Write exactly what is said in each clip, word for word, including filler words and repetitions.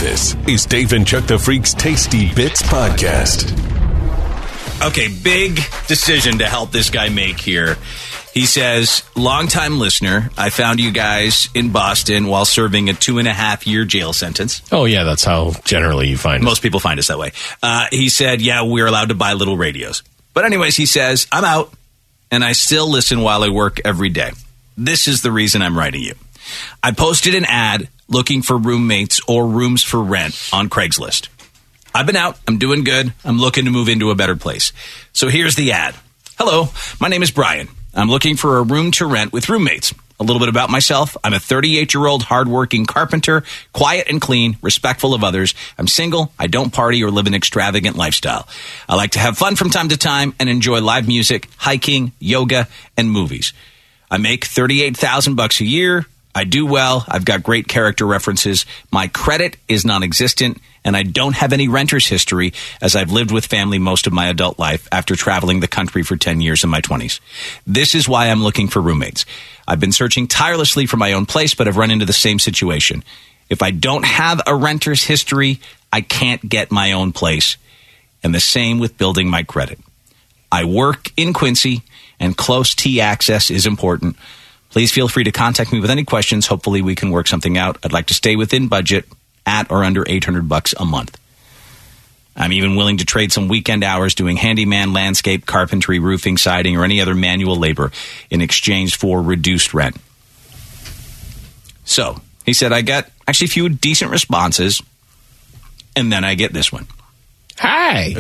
This is Dave and Chuck the Freak's Tasty Bits Podcast. Okay, big decision to help this guy make here. He says, longtime listener, I found you guys in Boston while serving a two and a half year jail sentence. Oh, yeah, that's how generally you find Most us. people find us that way. Uh, he said, yeah, we're allowed to buy little radios. But anyways, he says, I'm out, and I still listen while I work every day. This is the reason I'm writing you. I posted an ad looking for roommates or rooms for rent on Craigslist. I've been out. I'm doing good. I'm looking to move into a better place. So here's the ad. Hello, my name is Brian. I'm looking for a room to rent with roommates. A little bit about myself. I'm a thirty-eight-year-old hardworking carpenter, quiet and clean, respectful of others. I'm single. I don't party or live an extravagant lifestyle. I like to have fun from time to time and enjoy live music, hiking, yoga, and movies. I make thirty-eight thousand bucks a year. I do well. I've got great character references. My credit is non-existent, and I don't have any renter's history as I've lived with family most of my adult life after traveling the country for ten years in my twenties. This is why I'm looking for roommates. I've been searching tirelessly for my own place, but I've run into the same situation. If I don't have a renter's history, I can't get my own place. And the same with building my credit. I work in Quincy, and close T access is important. Please feel free to contact me with any questions. Hopefully we can work something out. I'd like to stay within budget at or under eight hundred bucks a month. I'm even willing to trade some weekend hours doing handyman, landscape, carpentry, roofing, siding, or any other manual labor in exchange for reduced rent. So, he said, I got actually a few decent responses, and then I get this one. Hi.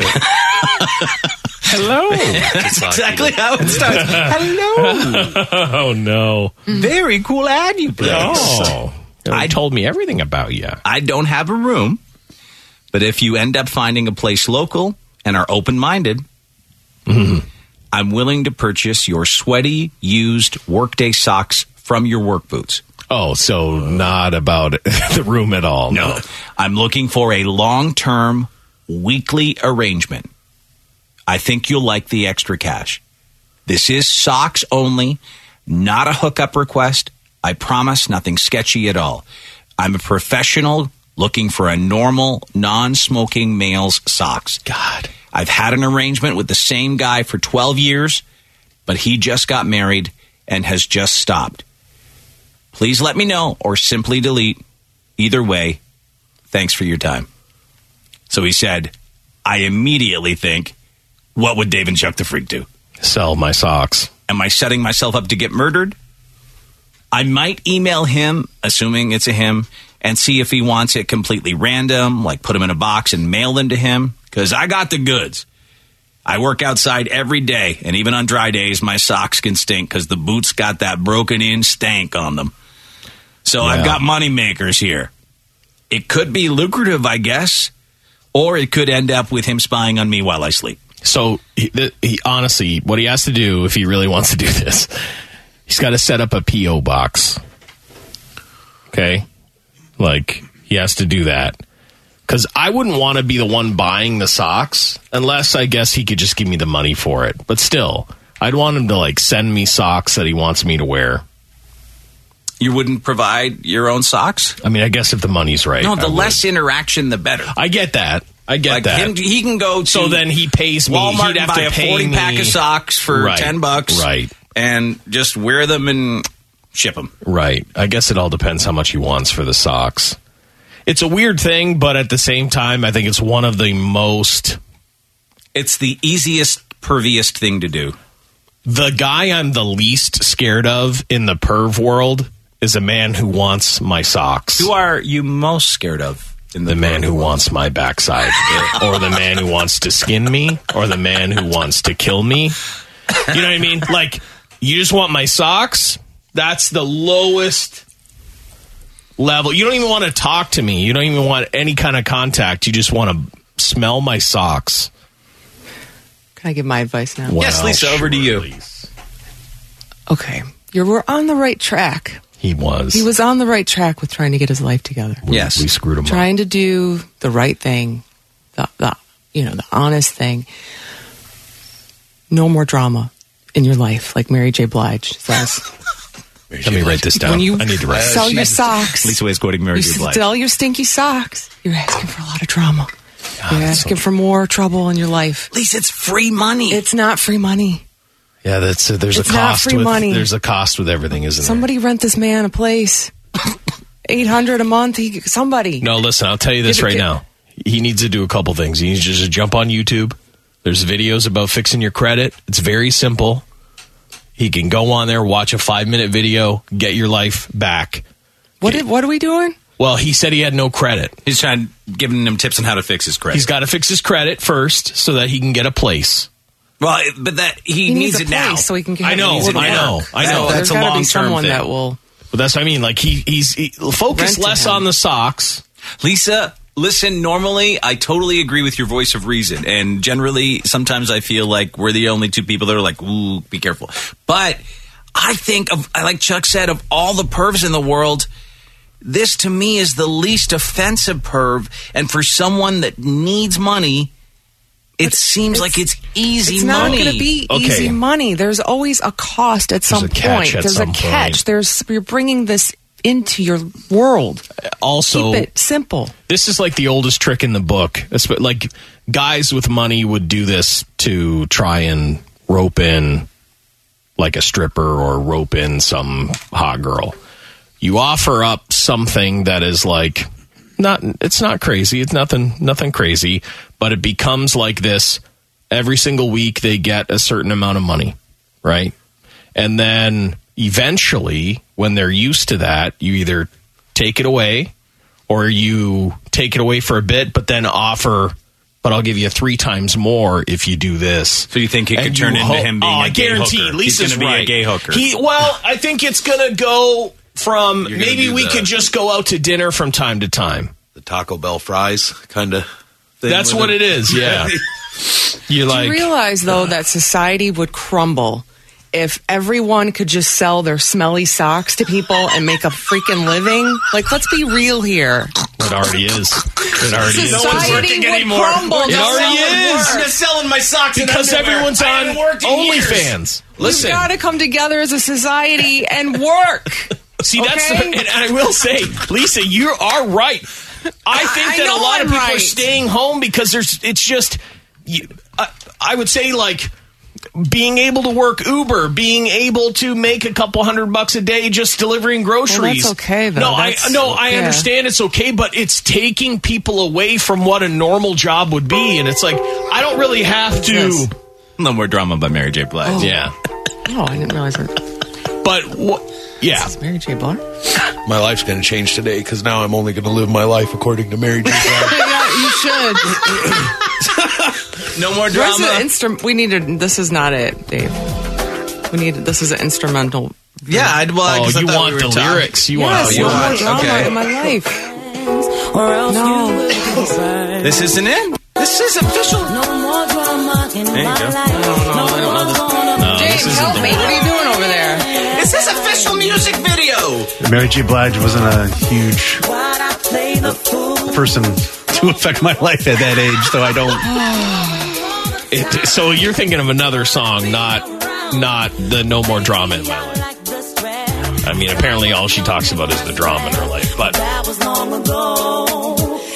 Hello. That's exactly how it starts. Hello. Oh, no. Very cool ad you played. Oh. I told me everything about you. I don't have a room, but if you end up finding a place local and are open-minded, mm-hmm. I'm willing to purchase your sweaty, used workday socks from your work boots. Oh, so not about the room at all. No. no. I'm looking for a long-term, weekly arrangement. I think you'll like the extra cash. This is socks only, not a hookup request. I promise nothing sketchy at all. I'm a professional looking for a normal, non-smoking male's socks. God. I've had an arrangement with the same guy for twelve years, but he just got married and has just stopped. Please let me know or simply delete. Either way, thanks for your time. So he said, I immediately think, what would Dave and Chuck the Freak do? Sell my socks. Am I setting myself up to get murdered? I might email him, assuming it's a him, and see if he wants it completely random, like put them in a box and mail them to him, because I got the goods. I work outside every day, and even on dry days, my socks can stink because the boots got that broken-in stank on them. So yeah. I've got money makers here. It could be lucrative, I guess, or it could end up with him spying on me while I sleep. So, he, he, honestly, what he has to do if he really wants to do this, he's got to set up a P O box. Okay? Like, he has to do that. Because I wouldn't want to be the one buying the socks, unless I guess he could just give me the money for it. But still, I'd want him to, like, send me socks that he wants me to wear. You wouldn't provide your own socks? I mean, I guess if the money's right. No, the I less interaction, the better. I get that. I get like that. Him, he can go to so then he pays me. Walmart He'd have and buy to a pay forty me. pack of socks for right. ten bucks, right? And just wear them and ship them, right? I guess it all depends how much he wants for the socks. It's a weird thing, but at the same time, I think it's one of the most. It's the easiest, perviest thing to do. The guy I'm the least scared of in the perv world is a man who wants my socks. Who are you most scared of? In the, the man who wants my backside, or the man who wants to skin me, or the man who wants to kill me. You know what I mean? Like, you just want my socks? That's the lowest level. You don't even want to talk to me. You don't even want any kind of contact. You just want to smell my socks. Can I give my advice now? Well, yes, Lisa, over to you. Please. Okay. You're, we're on the right track. He was. He was on the right track with trying to get his life together. We, yes. We screwed him trying up. to do the right thing, the, the you know, the honest thing. No more drama in your life, like Mary J. Blige says. Let me write this down. When you I need to write sell this. your socks, Lisa Way is quoting Mary you J. Blige. sell your stinky socks, you're asking for a lot of drama. God, You're asking so- for more trouble in your life. Lisa, it's free money. It's not free money. Yeah, that's uh, there's It's a not cost free with money. there's a cost with everything, isn't Somebody rent this man a place. eight hundred a month. He, somebody. there? No, listen, I'll tell you this Give it- right give- now. He needs to do a couple things. He needs to just jump on YouTube. There's videos about fixing your credit. It's very simple. He can go on there, watch a five minute video, get your life back. What did, what are we doing? Well, he said he had no credit. He's trying giving him tips on how to fix his credit. He's got to fix his credit first so that he can get a place. well, but that he, He needs, needs, a it place now. so he can. I know, get it to I work. know, I know. So That's there's a gotta be long-term someone thing. that will. But that's what I mean. Like he, he's he, focus Rent to less him. on the socks. Lisa, listen, normally I totally agree with your voice of reason. And generally, sometimes I feel like we're the only two people that are like, ooh, be careful. But I think, of, like Chuck said, of all the pervs in the world, this to me is the least offensive perv. And for someone that needs money, it seems like it's easy It's money. not going to be Okay. easy money. There's always a cost at some a catch point. at There's some a catch. point. There's you're bringing this into your world. Also, Keep it simple. this is like the oldest trick in the book. It's like guys with money would do this to try and rope in like a stripper or rope in some hot girl. You offer up something that is like not it's not crazy. It's nothing nothing crazy, but it becomes like this every single week they get a certain amount of money, right? And then eventually when they're used to that, you either take it away or you take it away for a bit but then offer but I'll give you three times more if you do this. So you think it could And turn you into ho- him being oh, a I gay guarantee hooker. Lisa's He's going to be right. a gay hooker. He, well, I think it's going to go from You're gonna maybe do we the- could just go out to dinner from time to time. The Taco Bell fries kind of thing. That's with what him. it is, yeah. You Do like you realize though that society would crumble if everyone could just sell their smelly socks to people and make a freaking living? Like, let's be real here. it already is. It already is. Society would crumble. It No already one would is. work. selling my socks Because everyone's on OnlyFans. Listen, We've got to come together as a society and work. see, that's okay? and I will say, Lisa, you are right. I think I that know a lot I'm of people right. are staying home because there's. It's just. You, I, I would say like. Being able to work Uber, being able to make a couple hundred bucks a day just delivering groceries. Well, that's okay, though. No, That's- I no, I yeah. understand it's okay, but it's taking people away from what a normal job would be, and it's like I don't really have to. Yes. No more drama by Mary J. Blige. Yeah, Oh, I didn't realize that. but what? Yeah, It's Mary J. Blige. My life's going to change today because now I'm only going to live my life according to Mary J. Blige. Yeah, you should. No more Where's drama. the instrument? We needed. This is not it, Dave. We need. This is an instrumental. yeah, I'd, well, I oh, guess I you thought want we were the talking- lyrics? You Yes, want? you no want- more drama okay. in my life. No. This isn't it. This is official. No more drama in There you my go. life. I don't know. I don't know this. No, Dave, this isn't help the me. one. What are you doing over there? This is official music video. Mary J. Blige wasn't a huge Why'd I play the fool? person to affect my life at that age, so I don't. It, so you're thinking of another song, not not the No More Drama in My Life. Like the stress. I mean, apparently all she talks about is the drama in her life, but That was long ago.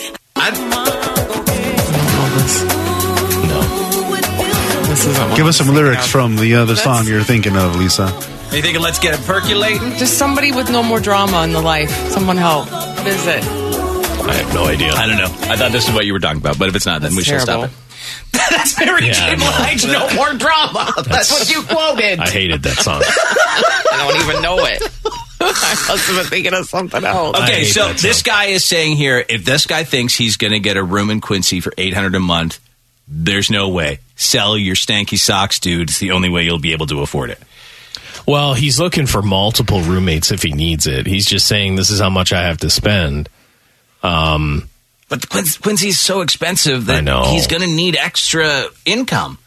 This isn't. Give us some lyrics from the other song you're thinking of, Lisa. Are you thinking let's get it percolating? Just somebody with no more drama in the life. Someone help. What is it? I have no idea. I don't know. I thought this is what you were talking about, but if it's not, then That's we should stop terrible. it. That's Mary Yeah, J. I know. Blige. No more drama. That's what you quoted. I hated that song. I don't even know it. I must have been thinking of something else. I Okay, hate so that this song. guy is saying here, if this guy thinks he's going to get a room in Quincy for eight hundred dollars a month, there's no way. Sell your stanky socks, dude. It's the only way you'll be able to afford it. Well, he's looking for multiple roommates if he needs it. He's just saying this is how much I have to spend. Um, But the Quin- Quincy's so expensive I that know. he's going to need extra income.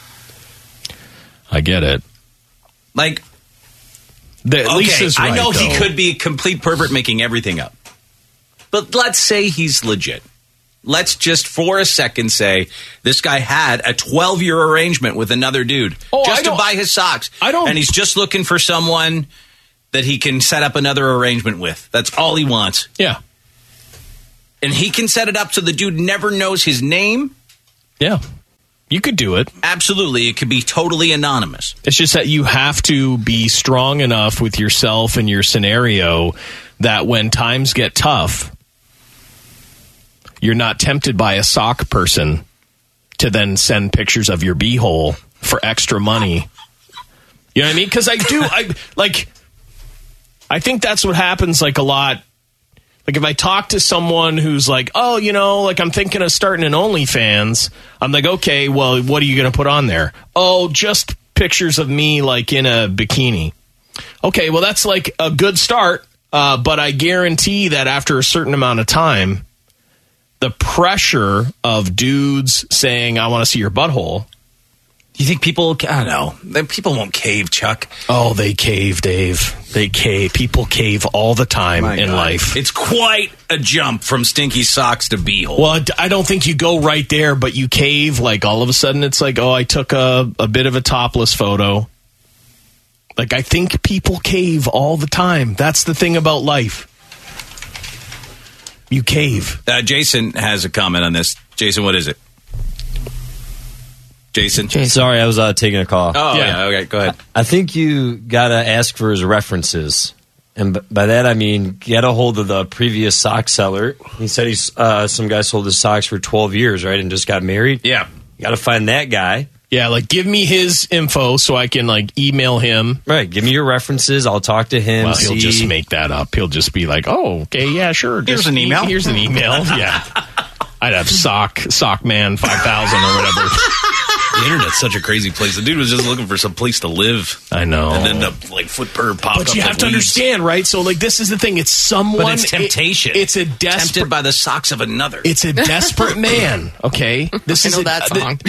I get it. Like, The, okay, Lisa's right, I know he though. could be a complete pervert making everything up. But let's say he's legit. Let's just for a second say this guy had a twelve-year arrangement with another dude Oh, I just to don't- buy his socks. I don't- And he's just looking for someone that he can set up another arrangement with. That's all he wants. Yeah. And he can set it up so the dude never knows his name. Yeah. You could do it. Absolutely. It could be totally anonymous. It's just that you have to be strong enough with yourself and your scenario that when times get tough, you're not tempted by a sock person to then send pictures of your beehole for extra money. You know what I mean? Because I do, I like, I think that's what happens like a lot. Like if I talk to someone who's like, oh, you know, like I'm thinking of starting an OnlyFans, I'm like, okay, well, what are you going to put on there? Oh, just pictures of me like in a bikini. Okay, well, that's like a good start, uh, but I guarantee that after a certain amount of time, the pressure of dudes saying, I want to see your butthole. You think people, I don't know, people won't cave, Chuck. Oh, they cave, Dave. They cave. People cave all the time My in God. life. It's quite a jump from stinky socks to beehole. Well, I don't think you go right there, but you cave. Like all of a sudden it's like, oh, I took a, a bit of a topless photo. Like I think people cave all the time. That's the thing about life. You cave. Uh, Jason has a comment on this. Jason, what is it? Jason? Jason. Sorry, I was uh, taking a call. Oh, yeah. Yeah. Okay, go ahead. I think you got to ask for his references. And b- by that, I mean, get a hold of the previous sock seller. He said he's uh, some guy sold his socks for twelve years, right, and just got married. Yeah. You got to find that guy. Yeah, like give me his info so I can like email him. Right, give me your references. I'll talk to him. Well, he'll see. just make that up. He'll just be like, oh, okay, yeah, sure. Here's Just an email. Here's an email. Yeah. I'd have sock, sockman five thousand or whatever. The internet's such a crazy place. The dude was just looking for some place to live. I know. And then the like foot bird popped up. But you have with to weeds. understand, right? So, like, this is the thing. It's someone. But it's temptation. it- it's a desperate. Tempted by the socks of another. It's a desperate man. Okay, this I is know a- that song.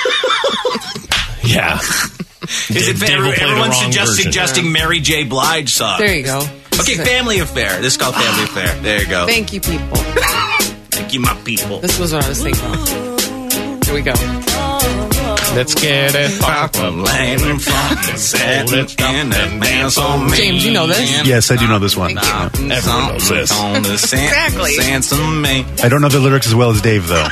yeah. Is it Dave will play the everyone's wrong suggest, version. suggesting Mary J. Blige songs? There you go. Okay, Family Affair. This is called Family Affair. There you go. Thank you, people. Thank you, my people. This was what I was thinking. Here we go. Let's get it. From land and from the sand and dance on me. James, you know this? Yes, I do know this one. Thank you. Everyone knows this. On the sand, Exactly. sands on me. I don't know the lyrics as well as Dave, though.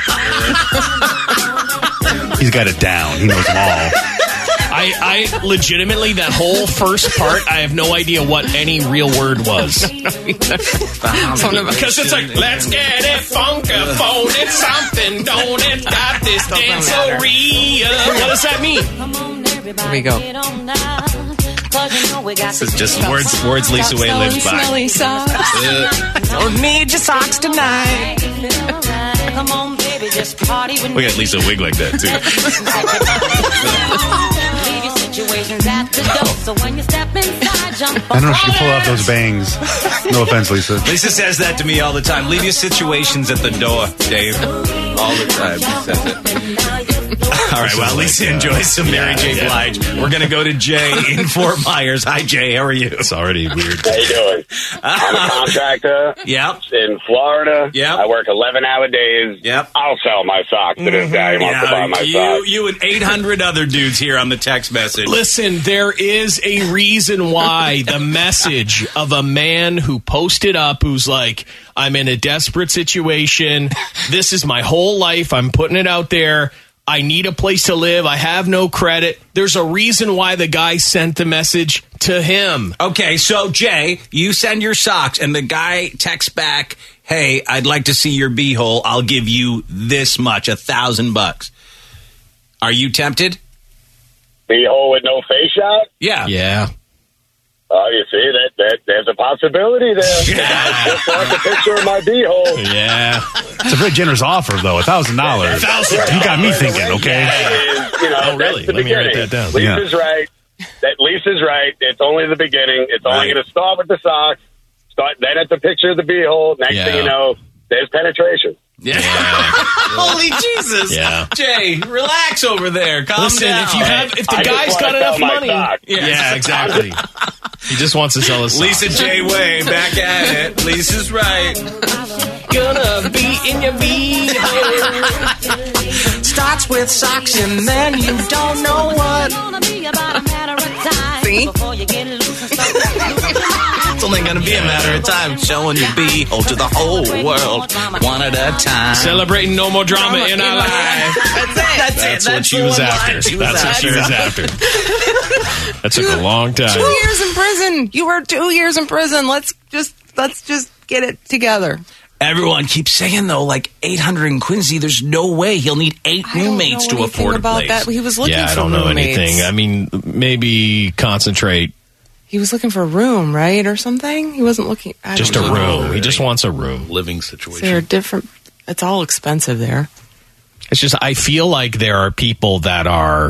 He's got it down. He knows them all. I, I legitimately, that whole first part, I have no idea what any real word was. Because it's like, let's get it funkaphone, it's something, don't it? Got this danceria. What does that mean? Here we go. This is just words, words Lisa Way lives by. Smelly socks. Don't need your socks tonight. Come on, baby, just party with We got Lisa Wig like that, too. Leave your situations at the door. So when you step inside, jump I don't know if she can pull off those bangs. No offense, Lisa. Lisa says that to me all the time. Leave your situations at the door, Dave. All the time she says it. All right, well, Lisa enjoys some Mary J. Blige. We're going to go to Jay in Fort Myers. Hi, Jay. How are you? It's already weird. How you doing? I'm a contractor Yep. in Florida. Yep. I work eleven-hour days. Yep. I'll sell my socks to this guy who wants to buy my you, socks. you and eight hundred other dudes here on the text message. Listen, there is a reason why the message of a man who posted up who's like, I'm in a desperate situation. This is my whole life. I'm putting it out there. I need a place to live. I have no credit. There's a reason why the guy sent the message to him. Okay, so Jay, you send your socks, and the guy texts back, "Hey, I'd like to see your beehole. I'll give you this much, a thousand bucks." Are you tempted? Beehole with no face shot? Yeah. Yeah. Oh, you see, that, that there's a possibility there. Yeah. Just like a picture of my beehole. Yeah. It's a very generous offer, though. A thousand dollars. You got me thinking, okay? Is, you know, Oh, really? that's the Let me write beginning. that down. Lisa's right. That Lisa's right. It's only the beginning. It's only Right. going to start with the socks. Start then at the picture of the beehole. Next Yeah. thing you know, there's penetration. Yeah. Holy Jesus. Yeah. Jay, relax over there. Calm Listen, down. if you have, if the I just guy's wanna got sell enough my money, socks. Yeah. yeah, exactly. He just wants to sell his socks. Lisa J. Way, back at it. Lisa's right. Gonna be in your beehole. Starts with socks and then you don't know what. Gonna be about a matter of time See? before you get loose and start only gonna be a matter of time. Showing you B-hole to the whole world, one at a time. Celebrating no more drama, drama in our life. That's it. That's, That's it. what That's she was after. She was That's what she was after. That took a long time. Two years in prison. You were two years in prison. Let's just let's just get it together. Everyone keeps saying though, like eight hundred in Quincy. There's no way he'll need eight roommates to afford a about place. That. He was looking yeah, for I don't know roommates. anything. I mean, maybe concentrate. He was looking for a room, right, or something. He wasn't looking. I Just a don't know. room. He just wants a room. Living So situation. they're different. It's all expensive there. It's just I feel like there are people that are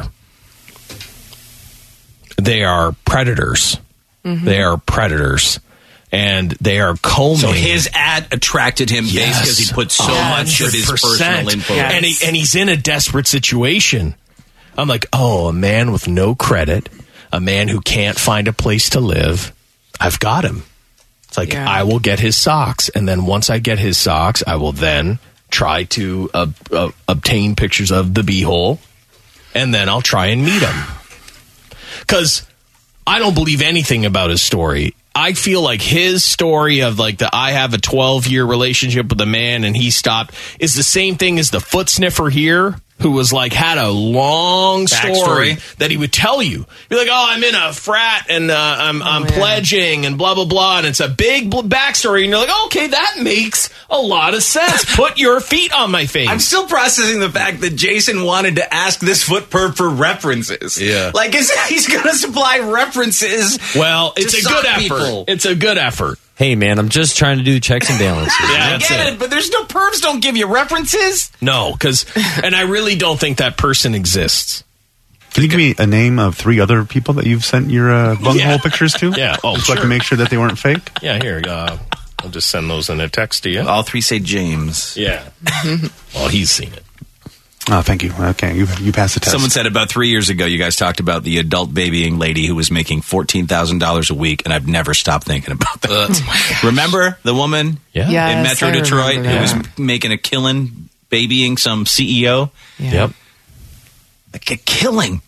they are predators. Mm-hmm. They are predators, and they are combing. So his ad attracted him Yes. because he put so one much of his hundred percent. personal info. Yes. and he, and he's in a desperate situation. I'm like, oh, a man with no credit, a man who can't find a place to live. I've got him. It's like Yeah. I will get his socks, and then once I get his socks, I will then try to uh, uh, obtain pictures of the beehole, and then I'll try and meet him. Because I don't believe anything about his story. I feel like his story of like the I have a twelve year relationship with a man and he stopped is the same thing as the foot sniffer here, who was like had a long story Backstory. that he would tell you. Be like, oh, I'm in a frat and uh, I'm I'm yeah. pledging and blah blah blah, and it's a big bl- backstory, and you're like, okay, that makes a lot of sense. Put your feet on my face. I'm still processing the fact that Jason wanted to ask this foot perv for references. Yeah. Like, is, he's going to supply references. well, to it's a sock good effort. people. It's a good effort. Hey, man, I'm just trying to do checks and balances. Yeah, I that's get it. it, but there's no pervs don't give you references. No, because, and I really don't think that person exists. Can you give me a name of three other people that you've sent your uh, bunghole Yeah. pictures to? Yeah. Oh, so I sure. can make sure that they weren't fake. Yeah, here, uh, I'll just send those in a text to you. All three say James. Yeah. Well, he's seen it. Oh, thank you. Okay, you you passed the test. Someone said about three years ago, you guys talked about the adult babying lady who was making fourteen thousand dollars a week, and I've never stopped thinking about that. Remember the woman Yeah. Yeah. in Yes, Metro I Detroit remember who was that. making a killing babying some C E O? Yeah. Yep. Like a killing.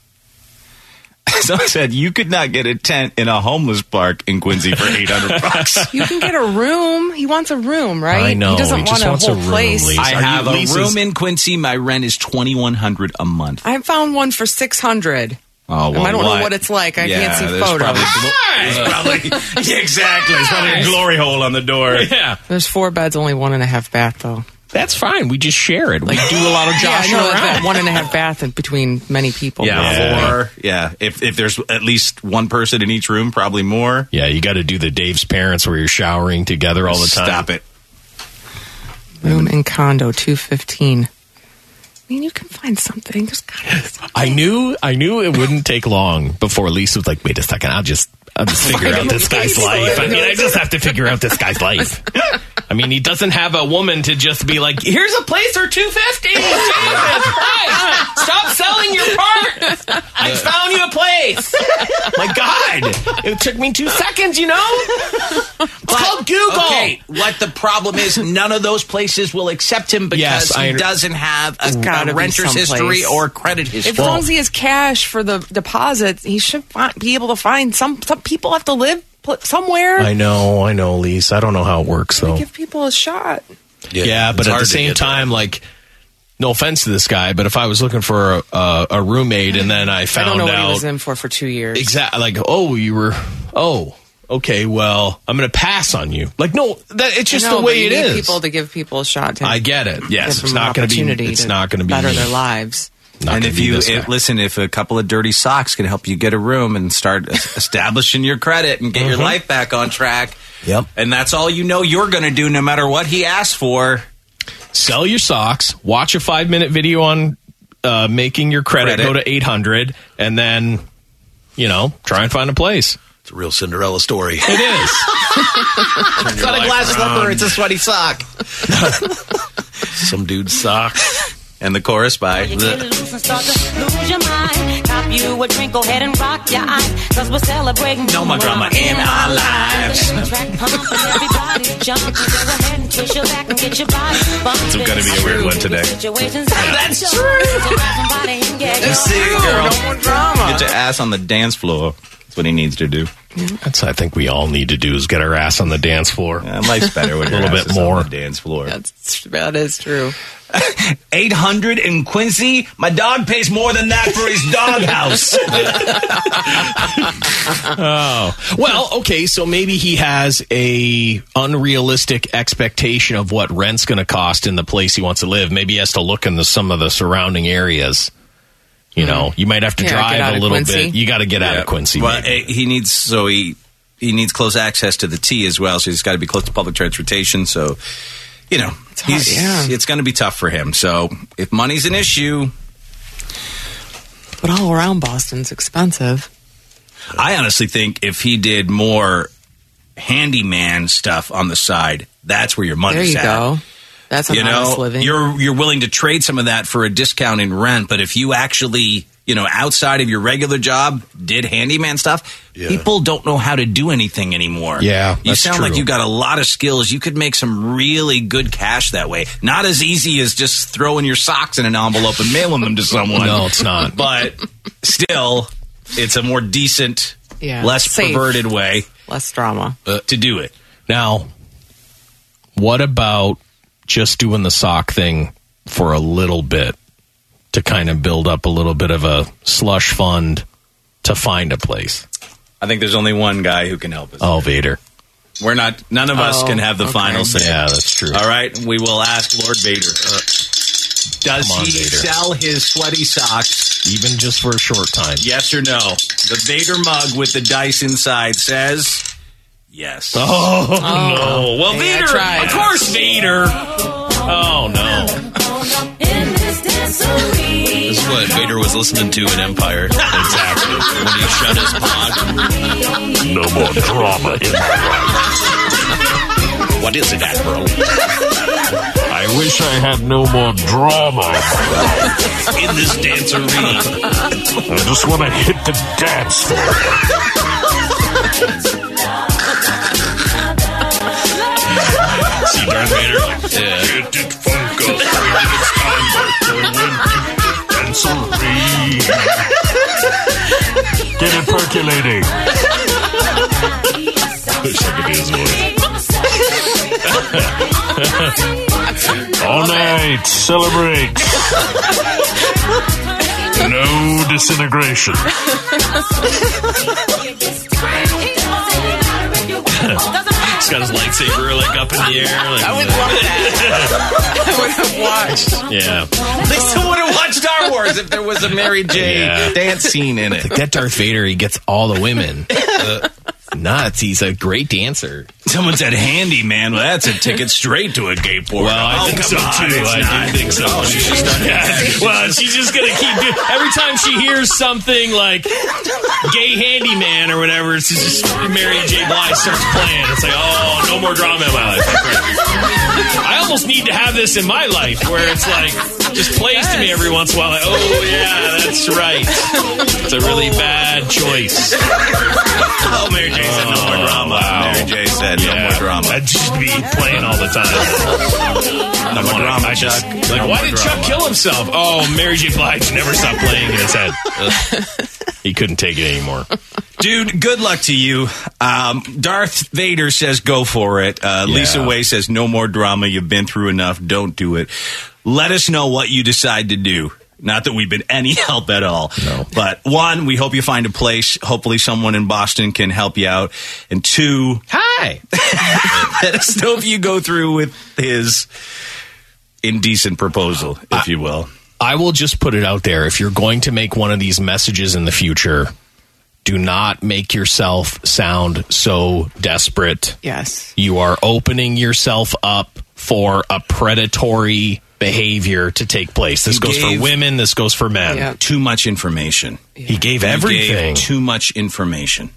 So I said, you could not get a tent in a homeless park in Quincy for eight hundred bucks. You can get a room. He wants a room, right? I know. He doesn't He want just a wants whole a room, place. Lisa. I Are you have a Lisa's- room in Quincy. My rent is twenty-one hundred dollars a month. I found one for six hundred. Oh, well, I don't know what? what it's like. I Yeah, can't see there's photos. Probably, there's probably, yeah, exactly. There's probably a glory hole on the door. Yeah. There's four beds, only one and a half bath, though. That's fine. We just share it. We do a lot of Yeah, I joshing know it's around. that one and a half bath in between many people. Yeah, Yeah. or yeah, if if there's at least one person in each room, probably more. Yeah, you got to do the Dave's parents where you're showering together all the time. Stop it. Room and condo, two fifteen. I mean, you can find something. There's gotta be something. I knew, I knew it wouldn't take long before Lisa was like, "Wait a second, I'll just, I'll just figure out this guy's life. I mean, I just have to figure out this guy's life. I mean, he doesn't have a woman to just be like, here's a place for two fifty. Jesus Christ! Stop selling your parts. I found you a place. My God, it took me two seconds. You know, it's called Google. Okay, what the problem is, none of those places will accept him because Yes, I he under- doesn't have a, gotta a be renter's someplace. history or credit history. As long as he has cash for the deposit, he should fi- be able to find some. Some people have to live pl- somewhere. I know, I know, Lisa. I don't know how it works though. Give people a shot. Yeah, but it's at hard the to same get time, like, no offense to this guy, but if I was looking for a, a, a roommate and then I I found don't know what he out was in for for two years. exactly, like, oh, you were, oh, okay, well, I'm going to pass on you. Like, no, that it's just I know, the but way you it need is. People to give people a shot. To I get it. Yes, give it's them an not going to be. opportunity It's to not going to be better me. their lives. Not and gonna if be you this it, guy. listen, if a couple of dirty socks can help you get a room and start es- establishing your credit and get your life back on track, Yep. and that's all you know you're going to do, no matter what he asks for. Sell your socks. Watch a five minute video on uh, making your credit, Credit. Go to eight hundred, and then you know try and find a place. It's a real Cinderella story. It is. It's not a glass slipper; it's a sweaty sock. Some dude's socks. And the chorus by You get the, loose and start to lose your mind. Cop you a drink, go ahead and rock your eyes. Cause we're celebrating No more drama in our lives. Track pumping, everybody's jumping. Go ahead and twist your back and get your body bumping. It's gonna be a weird one today. That's true. You see, girl, get your ass on the dance floor. That's what he needs to do. That's what I think we all need to do is get our ass on the dance floor. Yeah, life's better when a little your ass bit is more on the dance floor. That's, that is true. eight hundred in Quincy. My dog pays more than that for his doghouse. Oh, well, okay. So maybe he has a unrealistic expectation of what rent's going to cost in the place he wants to live. Maybe he has to look into some of the surrounding areas. You know, you might have to Yeah, get drive out a of little Quincy. bit. You got to get out of Quincy. Well, maybe. eh, he needs so he he needs close access to the T as well. So he's got to be close to public transportation. So you know, It's hard, he's, yeah. it's going to be tough for him. So if money's an issue, But all around Boston's expensive. I honestly think if he did more handyman stuff on the side, that's where your There money's you at. go. That's a You nice know, living. you're you're willing to trade some of that for a discount in rent, but if you actually, you know, outside of your regular job, did handyman stuff, Yeah. people don't know how to do anything anymore. Yeah, you that's sound true. like you got a lot of skills. You could make some really good cash that way. Not as easy as just throwing your socks in an envelope and mailing them to someone. No, it's not. But still, it's a more decent, Yeah, less safe. perverted way Less drama. to do it. Now, what about just doing the sock thing for a little bit to kind of build up a little bit of a slush fund to find a place? I think there's only one guy who can help us. Oh, Vader. We're not. None of us Oh, can have the okay. final say. Yeah, that's true. All right, we will ask Lord Vader. Uh, does Come on, he Vader. sell his sweaty socks? Even just for a short time. Yes or no? The Vader mug with the dice inside says yes. Oh, no. Well, Yeah, I Vader. tried. Of course, Vader. Oh, no. This is what Vader was listening to in Empire. Exactly. When he shut his pod. No more drama in my life. What is it, Admiral? I wish I had no more drama. In this dance arena. I just want to hit the dance floor. See Darth Vader like, yeah. Get it, Funko. It's time to dancery. Get it percolating. Wish I could do his voice. All night, celebrate. No disintegration. He's got his lightsaber like up in the air. Like, I would love that. I would have watched. yeah. They still would have watched Star Wars if there was a Mary J. Yeah. dance scene in it. That Darth Vader, he gets all the women. Uh, nuts. He's a great dancer. Someone said handyman. Well, that's a ticket straight to a gay porn. Well, I Oh, think come so, on, too. it's I do not. think so. Oh, she's just done Yeah. Well, she's just gonna keep doing. Every time she hears something like "gay handyman" or whatever, it's just Mary J. Blige starts playing. It's like, oh, no more drama in my life. I almost need to have this in my life, where it's like just plays to me every once in a while. Like, oh yeah, that's right. It's a really bad choice. Oh, Mary J. said no more drama. wow. Mary J. said no Yeah. more drama. That'd just be playing all the time. No more drama, Chuck. Like, No why more did drama. Chuck kill himself? Oh, Mary J. Blige never stopped playing in his head. He couldn't take it anymore. Dude, good luck to you. Um, Darth Vader says go for it. Uh, Yeah. Lisa Way says no more drama. You've been through enough. Don't do it. Let us know what you decide to do. Not that we've been any help at all. No. But one, we hope you find a place. Hopefully someone in Boston can help you out. And two, Hi. let us know if you go through with his indecent proposal, if you will. I will just put it out there. If you're going to make one of these messages in the future, do not make yourself sound so desperate. Yes. You are opening yourself up for a predatory behavior to take place. This You goes gave- for women. This goes for men. Yeah. Too much information. He gave You everything. gave too much information.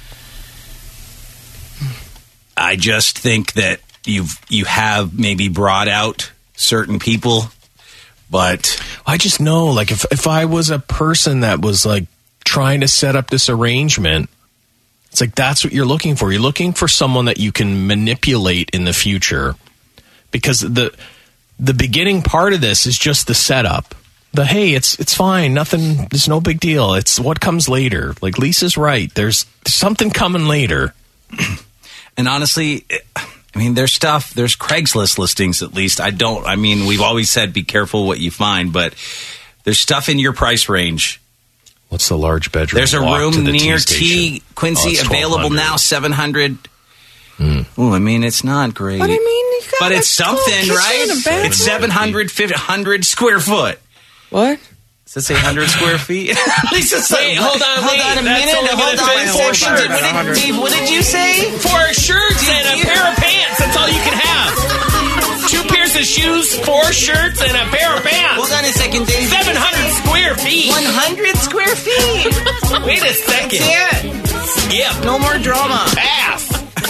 I just think that you've you have maybe brought out certain people, but I just know, like, if if I was a person that was like trying to set up this arrangement, it's like that's what you're looking for. You're looking for someone that you can manipulate in the future, because the the beginning part of this is just the setup. the, hey, it's it's fine. Nothing, there's no big deal. It's what comes later. Like, Lisa's right. There's something coming later. And honestly, I mean, there's stuff, there's Craigslist listings at least. I don't, I mean, we've always said be careful what you find, but there's stuff in your price range. What's the large bedroom? There's a walk room to the near T T Quincy oh, available now, seven hundred. Mm. Oh, I mean, it's not great. But I mean, you got but a it's full something, kitchen right? and a bathroom. It's seven hundred, one hundred square foot. What? Does it say one hundred square feet? Lisa, Wait, hold on, hold wait. on a That's minute. only Hold gonna on fit a four second. shirts. What did, Dave, what did you say? Four shirts and a pair of pants. That's all you can have. Two pairs of shoes, four shirts, and a pair of pants. Hold on a second, Dave. seven hundred square feet. one hundred square feet. Wait a second. Yeah. Skip. No more drama. Pass.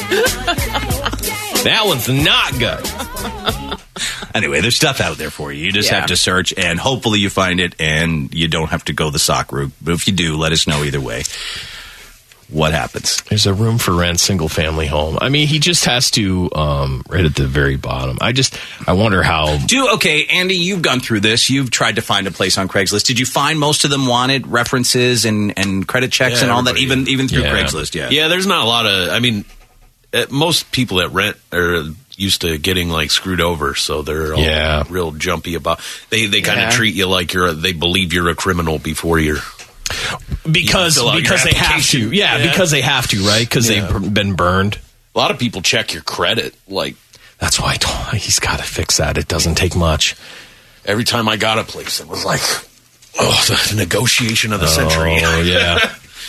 That one's not good. Anyway, there's stuff out there for you. You just Yeah. have to search, and hopefully you find it, and you don't have to go the sock route. But if you do, let us know either way. What happens? There's a room for rent, single family home. I mean, he just has to, um, right at the very bottom. I just, I wonder how. Do okay, Andy, you've gone through this. You've tried to find a place on Craigslist. Did you find most of them wanted references and, and credit checks Yeah, and all that, everybody- even even through Yeah. Craigslist? Yeah. Yeah, there's not a lot of. I mean, uh, most people that rent are used to getting like screwed over, so they're all Yeah. real jumpy about. They they kind of Yeah. treat you like you're. A, they believe you're a criminal before you're. Because, You fill out because your they have to. application. Yeah, Yeah. because they have to, right? Because Yeah. they've been burned. A lot of people check your credit. Like That's why I told, he's got to fix that. It doesn't take much. every time I got a place, it was like, oh, the negotiation of the century. Oh, yeah.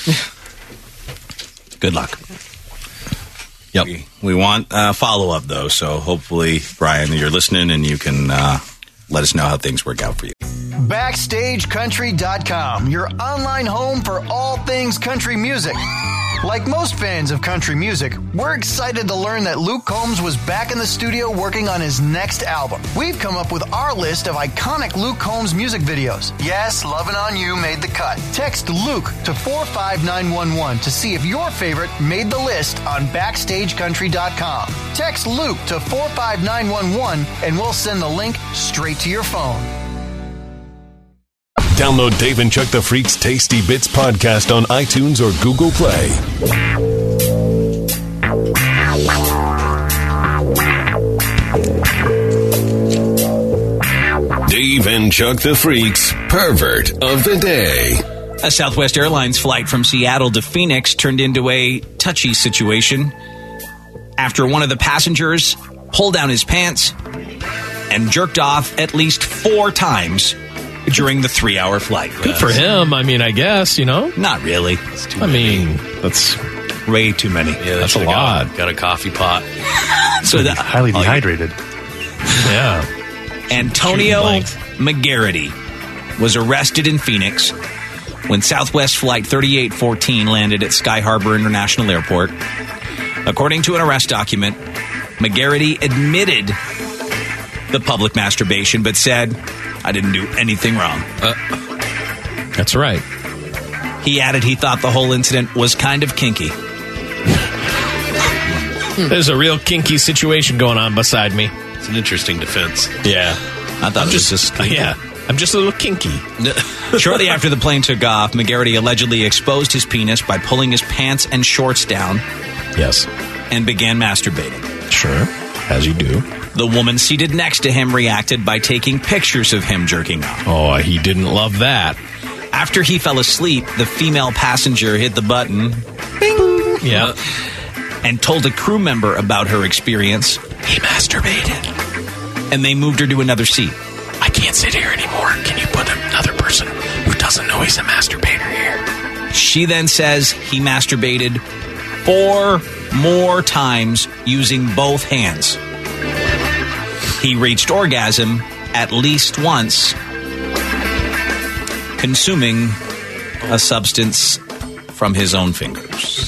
Good luck. Yep. We, we want uh, follow up though, so hopefully, Brian, you're listening and you can uh, let us know how things work out for you. Backstage Country dot com, your online home for all things country music. Like most fans of country music, we're excited to learn that Luke Combs was back in the studio working on his next album. We've come up with our list of iconic Luke Combs music videos. Yes, Lovin' On You made the cut. Text Luke to four five nine one one to see if your favorite made the list on Backstage Country dot com. Text Luke to four five nine one one and we'll send the link straight to your phone. Download Dave and Chuck the Freak's Tasty Bits podcast on iTunes or Google Play. Dave and Chuck the Freak's Pervert of the Day. A Southwest Airlines flight from Seattle to Phoenix turned into a touchy situation after one of the passengers pulled down his pants and jerked off at least four times during the three-hour flight. Good for him. I mean, I guess, you know? Not really. I mean, that's way too many. Yeah, That's a should've lot. Got, got a coffee pot. So the, Highly dehydrated. Yeah. Antonio blanks. McGarity was arrested in Phoenix when Southwest Flight thirty-eight fourteen landed at Sky Harbor International Airport. According to an arrest document, McGarity admitted the public masturbation, but said, I didn't do anything wrong. That's right. He added he thought the whole incident was kind of kinky. There's a real kinky situation going on beside me. It's an interesting defense. Yeah. I thought it was just kinky. Yeah. I'm just a little kinky. Shortly after the plane took off, McGarity allegedly exposed his penis by pulling his pants and shorts down Yes. and began masturbating. Sure. As you do. The woman seated next to him reacted by taking pictures of him jerking off. Oh, he didn't love that. After he fell asleep, the female passenger hit the button bing, Yeah. and told a crew member about her experience. He masturbated. And they moved her to another seat. I can't sit here anymore. Can you put another person who doesn't know he's a masturbator here? She then says he masturbated four more times using both hands. He reached orgasm at least once, consuming a substance from his own fingers.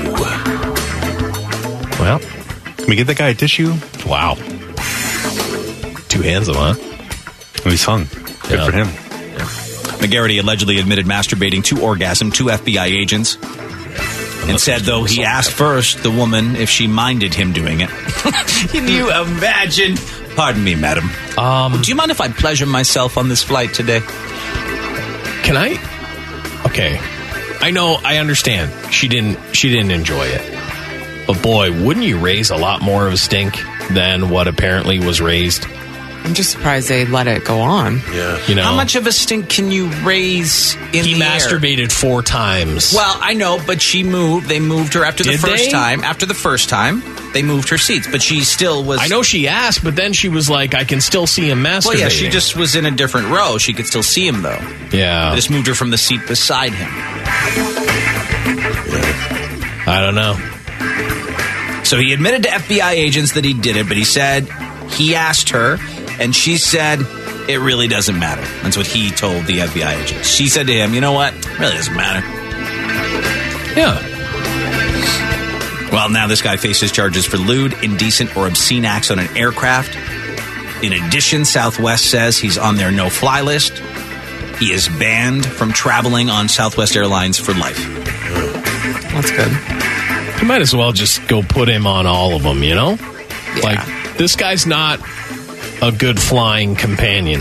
Well, Can we get that guy a tissue? wow. Two hands of him, huh? Oh, he's hung. Good Yeah. for him. McGarity allegedly admitted masturbating to orgasm to F B I agents and said, though, he asked first the woman if she minded him doing it. Can you imagine Pardon me, madam. Um, Do you mind if I pleasure myself on this flight today? Can I? Okay. I know, I understand. She didn't she didn't enjoy it. But boy, wouldn't you raise a lot more of a stink than what apparently was raised? I'm just surprised they let it go on. Yeah. You know, How much of a stink can you raise in he the air? masturbated four times. Well, I know, but she moved. They moved her after the Did first they? time. After the first time, they moved her seats, but she still was. I know she asked, but then she was like, I can still see him masturbating. Well, yeah, she just was in a different row. She could still see him, though. Yeah. They just moved her from the seat beside him. I don't know. So he admitted to F B I agents that he did it, but he said he asked her, and she said it really doesn't matter. That's what he told the F B I agents. She said to him, you know what? It really doesn't matter. Yeah. Well, now this guy faces charges for lewd, indecent, or obscene acts on an aircraft. In addition, Southwest says he's on their no-fly list. He is banned from traveling on Southwest Airlines for life. That's good. You might as well just go put him on all of them, you know? Yeah. Like, this guy's not a good flying companion.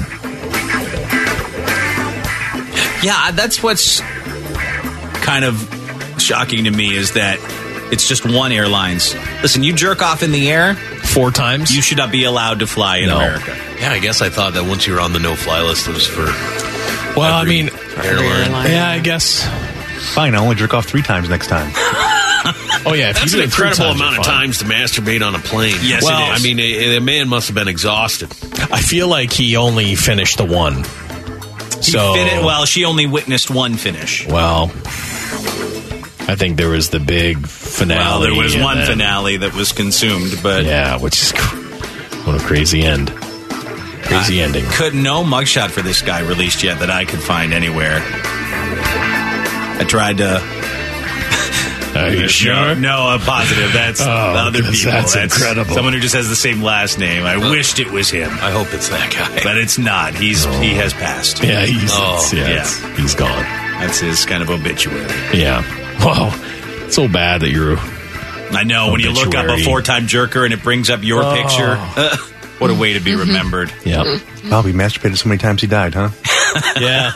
Yeah, that's what's kind of shocking to me is that it's just one airlines. Listen, you jerk off in the air four times, you should not be allowed to fly in No. America. Yeah, I guess I thought that once you were on the no-fly list, it was for. Well, I every mean, airline. yeah, I guess. Fine, I'll only jerk off three times next time. Oh, yeah, if That's you an do it three incredible times, amount you're of fine. times to masturbate on a plane. Yes, Well, it is. I mean, a, a man must have been exhausted. I feel like he only finished the one. He So, fin- well, she only witnessed one finish. well, I think there was the big finale. Well, there was and one then- finale that was consumed, but Yeah, which is cr- what a crazy end. Crazy I ending. Could no mugshot for this guy released yet that I could find anywhere. I tried to. Are you sure? No, no, I'm positive. That's Oh, other 'cause people. that's incredible. Someone who just has the same last name. I wished it was him, I hope it's that guy. but it's not. He's he has passed. Yeah, he's, Oh, it's- yeah, yeah. it's- he's gone. That's his kind of obituary. Yeah. Wow. It's so bad that you're. I know when you look up a Obituary. four-time jerker and it brings up your Oh. picture. Uh, what a way to be remembered. Yeah. Bobby masturbated so many times he died, huh? Yeah.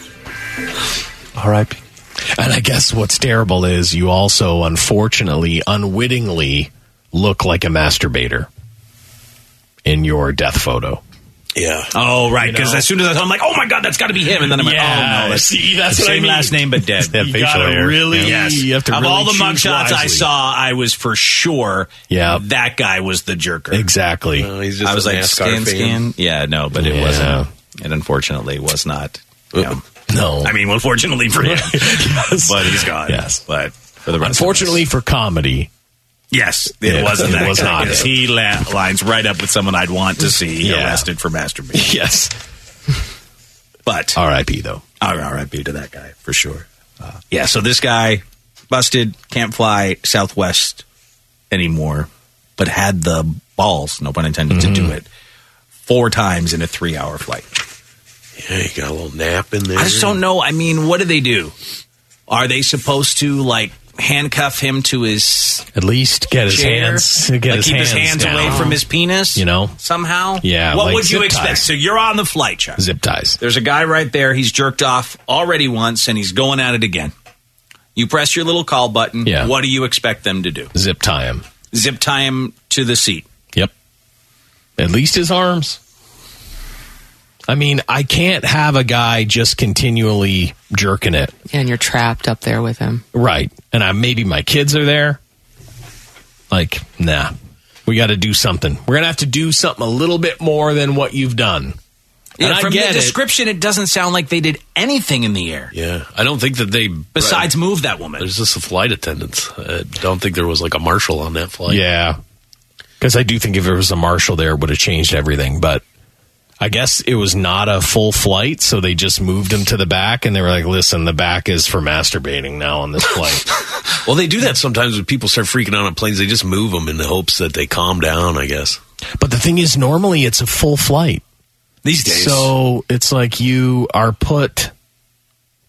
R I P And I guess what's terrible is you also, unfortunately, unwittingly look like a masturbator in your death photo. Yeah. Oh, right. Because You know? as soon as I saw, I'm like, oh my god, that's got to be him. And then I'm like, Yeah, oh no, that's, see, that's the what I same mean. last name but dead. That You facial gotta hair. really, Yes. you have to of really all the choose mugshots I wisely. saw, I was for sure Yeah. that guy was the jerker. Exactly. No, he's just I was a like, NASCAR scan, fan. scan. Yeah, no, but it Yeah. wasn't. It unfortunately was not. You know. No. I mean, well, fortunately for him. Yes. But he's gone. Yes. But for the rest Unfortunately of us. for comedy, Yes, it Yeah, wasn't it that was guy, not 'cause him. he la- lines right up with someone I'd want to see Yeah. arrested for masturbating. yes. But R I P though. R I P to that guy for sure. Uh, yeah, so this guy busted, can't fly Southwest anymore, but had the balls, no pun intended, Mm-hmm. to do it four times in a three-hour flight. Yeah, you got a little nap in there. I just don't know. I mean, what do they do? Are they supposed to like handcuff him to his At least get his chair? hands, get like his keep hands, his hands down. away from his penis? You know? somehow. Yeah, What like would you zip expect? ties. So you're on the flight, Chuck. Zip ties. There's a guy right there. He's jerked off already once, and he's going at it again. You press your little call button. Yeah. What do you expect them to do? Zip tie him. Zip tie him to the seat. Yep. At least his arms. I mean, I can't have a guy just continually jerking it. And you're trapped up there with him. Right. And I, maybe my kids are there. Like, nah. We got to do something. We're going to have to do something a little bit more than what you've done. Yeah, And I from get the it. description, it. doesn't sound like they did anything in the air Yeah, I don't think that they. besides move that woman. There's just the flight attendants. I don't think there was like a marshal on that flight. Yeah. Because I do think if there was a marshal there, it would have changed everything. But I guess it was not a full flight, so they just moved him to the back, and they were like, listen, the back is for masturbating now on this flight. Well, they do that sometimes when people start freaking out on planes. They just move them in the hopes that they calm down, I guess. But the thing is, normally it's a full flight. These days. So it's like you are put,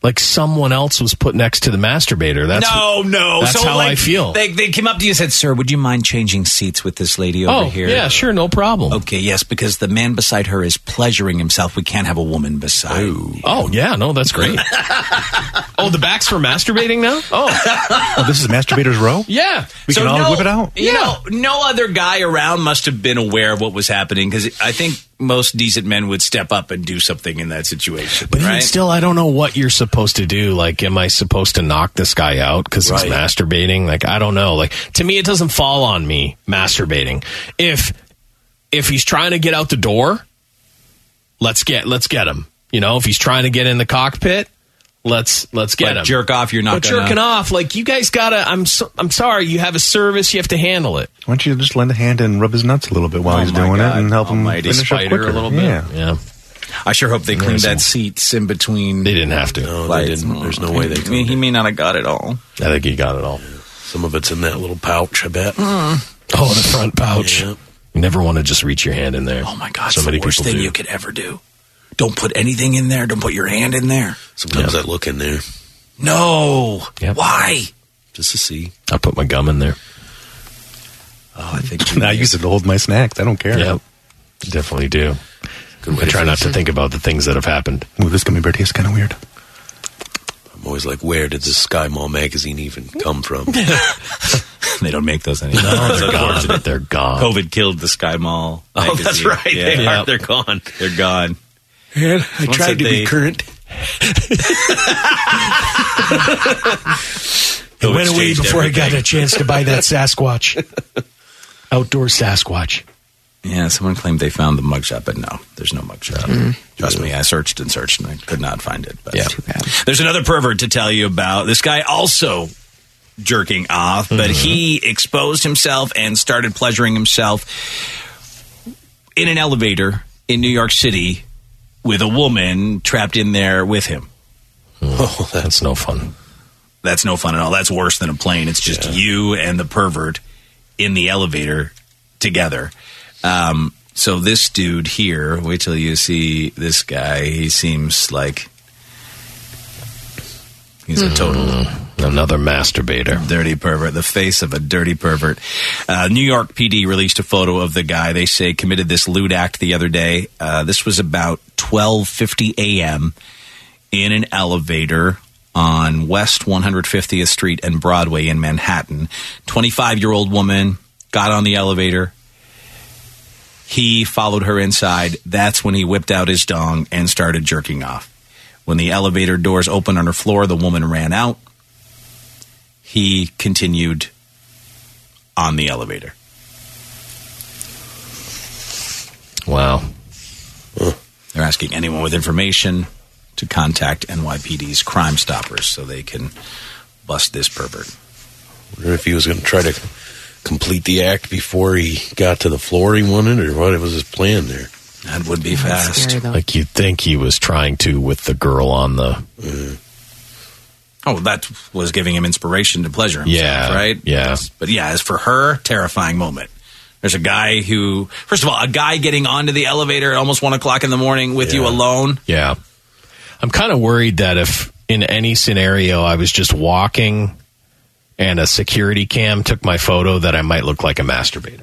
like someone else was put next to the masturbator. That's no, no. That's so, how like, I feel. They, they came up to you and said, "Sir, would you mind changing seats with this lady over oh, here?" yeah, sure, no problem. Okay, yes, because the man beside her is pleasuring himself. We can't have a woman beside. Oh, oh yeah, no, that's great. Oh, the back's for masturbating now? Oh. Oh, this is Masturbator's Row? Yeah. We so can all no, whip it out? You know, no other guy around must have been aware of what was happening, because I think most decent men would step up and do something in that situation. But right? even still, I don't know what you're supposed to do. Like, am I supposed to knock this guy out because Right. he's masturbating? Like, I don't know. Like, to me, it doesn't fall on me masturbating. If if he's trying to get out the door, let's get let's get him. You know, if he's trying to get in the cockpit, let's let's get But him. jerk off, you're not But gonna- jerking off, like, you guys gotta. I'm so, I'm sorry. You have a service. You have to handle it. Why don't you just lend a hand and rub his nuts a little bit while Oh he's my doing God. it and help him Almighty finish up Spider quicker? a little bit. Yeah. Yeah. I sure hope they cleaned There's that some- seats in between. They didn't have to. No, they flights. didn't. There's no way they I could. mean, he may not have got it all. I think he got it all. Some of it's in that little pouch, I bet. Oh, the front pouch. Yeah. You never want to just reach your hand in there. Oh my God, so it's many the worst people thing do. you could ever do. Don't put anything in there. Don't put your hand in there. Sometimes Yeah. I look in there No. Yep. Why? just to see. I put my gum in there. Oh, I think I use it to hold my snacks. I don't care. Yep, definitely do. Good way I to try not to fix it. think about the things that have happened. Ooh, this gummy bear tastes kind of weird. I'm always like, where did this Sky Mall magazine even come from? they don't make those anymore. No, they're gone. They're gone. COVID killed the Sky Mall. Oh, that's magazine. right. Yeah. They Yeah. are. They're gone. They're gone. Man, I Once tried to they- be current. It went away before I got a chance to buy that Sasquatch. Outdoor Sasquatch. Yeah, someone claimed they found the mugshot, but no, there's no mugshot. Trust me, I searched and searched and I could not find it. But Yeah. Too bad. There's another pervert to tell you about. This guy also jerking off, but he exposed himself and started pleasuring himself in an elevator in New York City with a woman trapped in there with him. Oh, that's no fun. That's no fun at all. That's worse than a plane. It's just you and the pervert in the elevator together. Um, so this dude here, wait till you see this guy. He seems like he's a total Another masturbator. dirty pervert, the face of a dirty pervert. Uh, New York P D released a photo of the guy they say committed this lewd act the other day. Uh, this was about twelve fifty a.m. in an elevator on West one hundred fiftieth Street and Broadway in Manhattan. twenty-five-year-old woman got on the elevator. He followed her inside. That's when he whipped out his dong and started jerking off. When the elevator doors opened on her floor, the woman ran out. He continued on the elevator. Wow. They're asking anyone with information to contact N Y P D's Crime Stoppers so they can bust this pervert. I wonder if he was going to try to complete the act before he got to the floor he wanted, or what was his plan there? That would be That's fast. scary, though. Like you'd think he was trying to with the girl on the. Oh, that was giving him inspiration to pleasure himself, Yeah, right? yeah. Yes. But yeah, as for her, terrifying moment. There's a guy who, first of all, a guy getting onto the elevator at almost one o'clock in the morning with you Yeah. alone. Yeah. I'm kind of worried that if in any scenario I was just walking and a security cam took my photo, that I might look like a masturbator.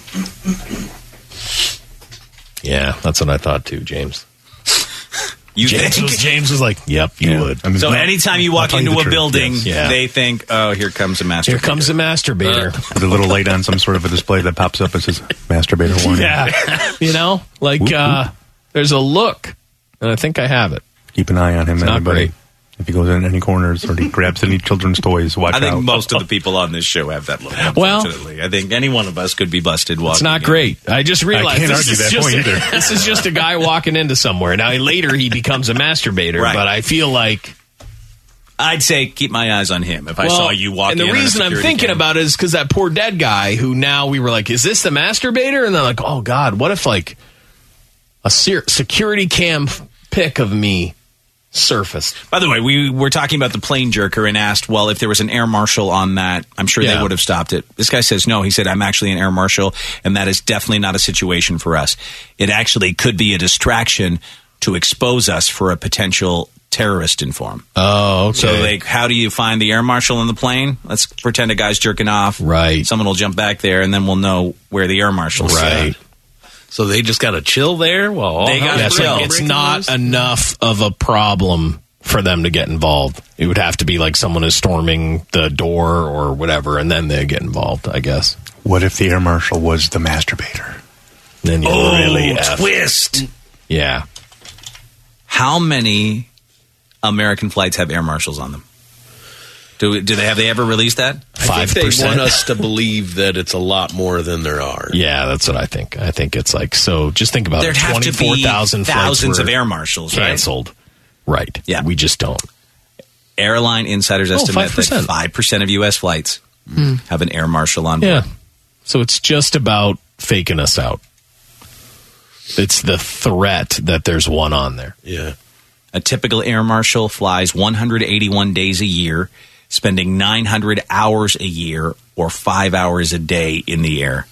Yeah, that's what I thought too, James. You James think? was, James was like, yep, you Yeah. would. I mean, So not- anytime you not walk telling into the a truth, building, yes. Yeah. they think, oh, here comes a masturbator. Here comes a masturbator. With a little light on some sort of a display that pops up and says masturbator warning. Yeah. You know, like Whoop, uh, there's a look, and I think I have it. Keep an eye on him, It's not everybody. great. If he goes in any corners or he grabs any children's toys, watch I think out. most of the people on this show have that look. Well- Unfortunately, I think any one of us could be busted walking. It's not in. great. I just realized can't this, argue is that just point a, either. this is just a guy walking into somewhere. Now, later he becomes a masturbator, Right. but I feel like... I'd say keep my eyes on him if I saw you walking. And the in on a reason I'm security thinking cam. about it is because that poor dead guy who now we were like, is this the masturbator? And they're like, oh, God, what if like a ser- security cam f- pic of me surfaced? By the way, we were talking about the plane jerker and asked, well, if there was an air marshal on that, I'm sure Yeah. they would have stopped it. This guy says no. He said, I'm actually an air marshal, and that is definitely not a situation for us. It actually could be a distraction to expose us for a potential terrorist inform. Oh, okay. So, like, how do you find the air marshal on the plane? Let's pretend a guy's jerking off. Right. Someone will jump back there, and then we'll know where the air marshal's Right. at. So they just got to chill there? Well, all They gotta Yes, chill. like, it's not enough of a problem for them to get involved. It would have to be like someone is storming the door or whatever, and then they get involved, I guess. What if the air marshal was the masturbator? Then you Oh, really F. twist. Yeah. How many American flights have air marshals on them? Do, do they have they ever released that? I think they want us to believe that it's a lot more than there are. Yeah, that's what I think. I think it's like, so just think about There'd it. have to be twenty-four thousand thousands flights of were air marshals, right? canceled. Right. Yeah. We just don't. Airline insiders Oh, estimate five percent. that five percent of U S flights have an air marshal on board. Yeah. So it's just about faking us out. It's the threat that there's one on there. Yeah. A typical air marshal flies one hundred eighty-one days a year, spending nine hundred hours a year or five hours a day in the air.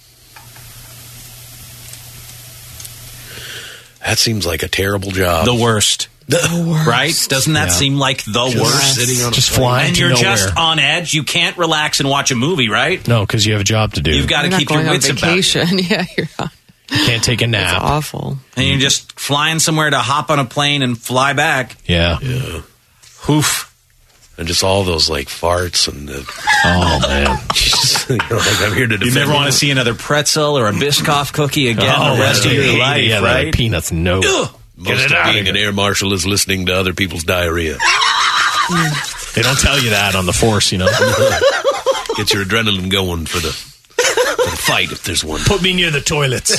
That seems like a terrible job. The worst. The worst. Right? Doesn't that Yeah. seem like the Just worst? sitting on a Just plane. flying And to you're nowhere. just on edge. You can't relax and watch a movie, right? No, because you have a job to do. You've got to You're keep not your going on wits about you. vacation. Yeah, you're not. You can't take a It's nap. awful. And you're just flying somewhere to hop on a plane and fly back. Yeah. Yeah. Oof. And just all those like farts and the, Oh, man. you know, like I'm here to You defend never want to you. see another pretzel or a Biscoff cookie again Oh, the rest of yeah, your yeah, life, yeah, the right? peanuts, no. Ugh. Most it of out of being an here. air marshal is listening to other people's diarrhea. They don't tell you that on the force, you know. Get your adrenaline going for the, for the fight if there's one. Put me near the toilets.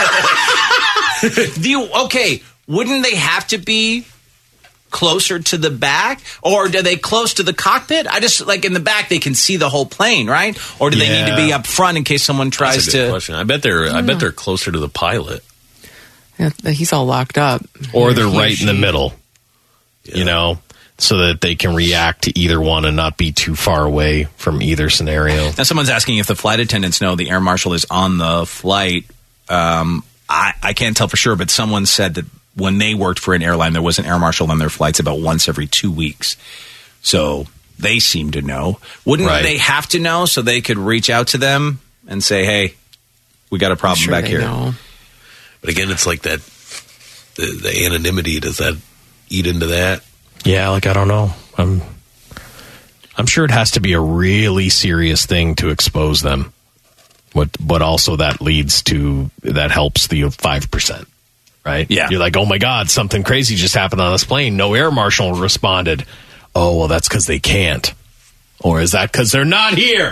Do you, okay, wouldn't they have to be closer to the back? Or are they close to the cockpit? I just, like in the back, they can see the whole plane, right? Or do they need to be Yeah. up front in case someone tries That's a good to... question. I bet they're I bet they're closer to the pilot. Yeah, he's all locked up. Or they're He or right in the she. middle, you know, so that they can react to either one and not be too far away from either scenario. Now, someone's asking if the flight attendants know the air marshal is on the flight. Um, I, I can't tell for sure, but someone said that when they worked for an airline, there was an air marshal on their flights about once every two weeks. So they seem to know. Wouldn't Right. they have to know so they could reach out to them and say, hey, we got a problem Sure back they here? know. But again, it's like that the, the anonymity. Does that eat into that? Yeah, like I don't know. I'm I'm sure it has to be a really serious thing to expose them. What but also that leads to that helps the five percent. Right? Yeah. You're like, "Oh my god, something crazy just happened on this plane. No air marshal responded." Oh, well that's cuz they can't. Or is that cuz they're not here?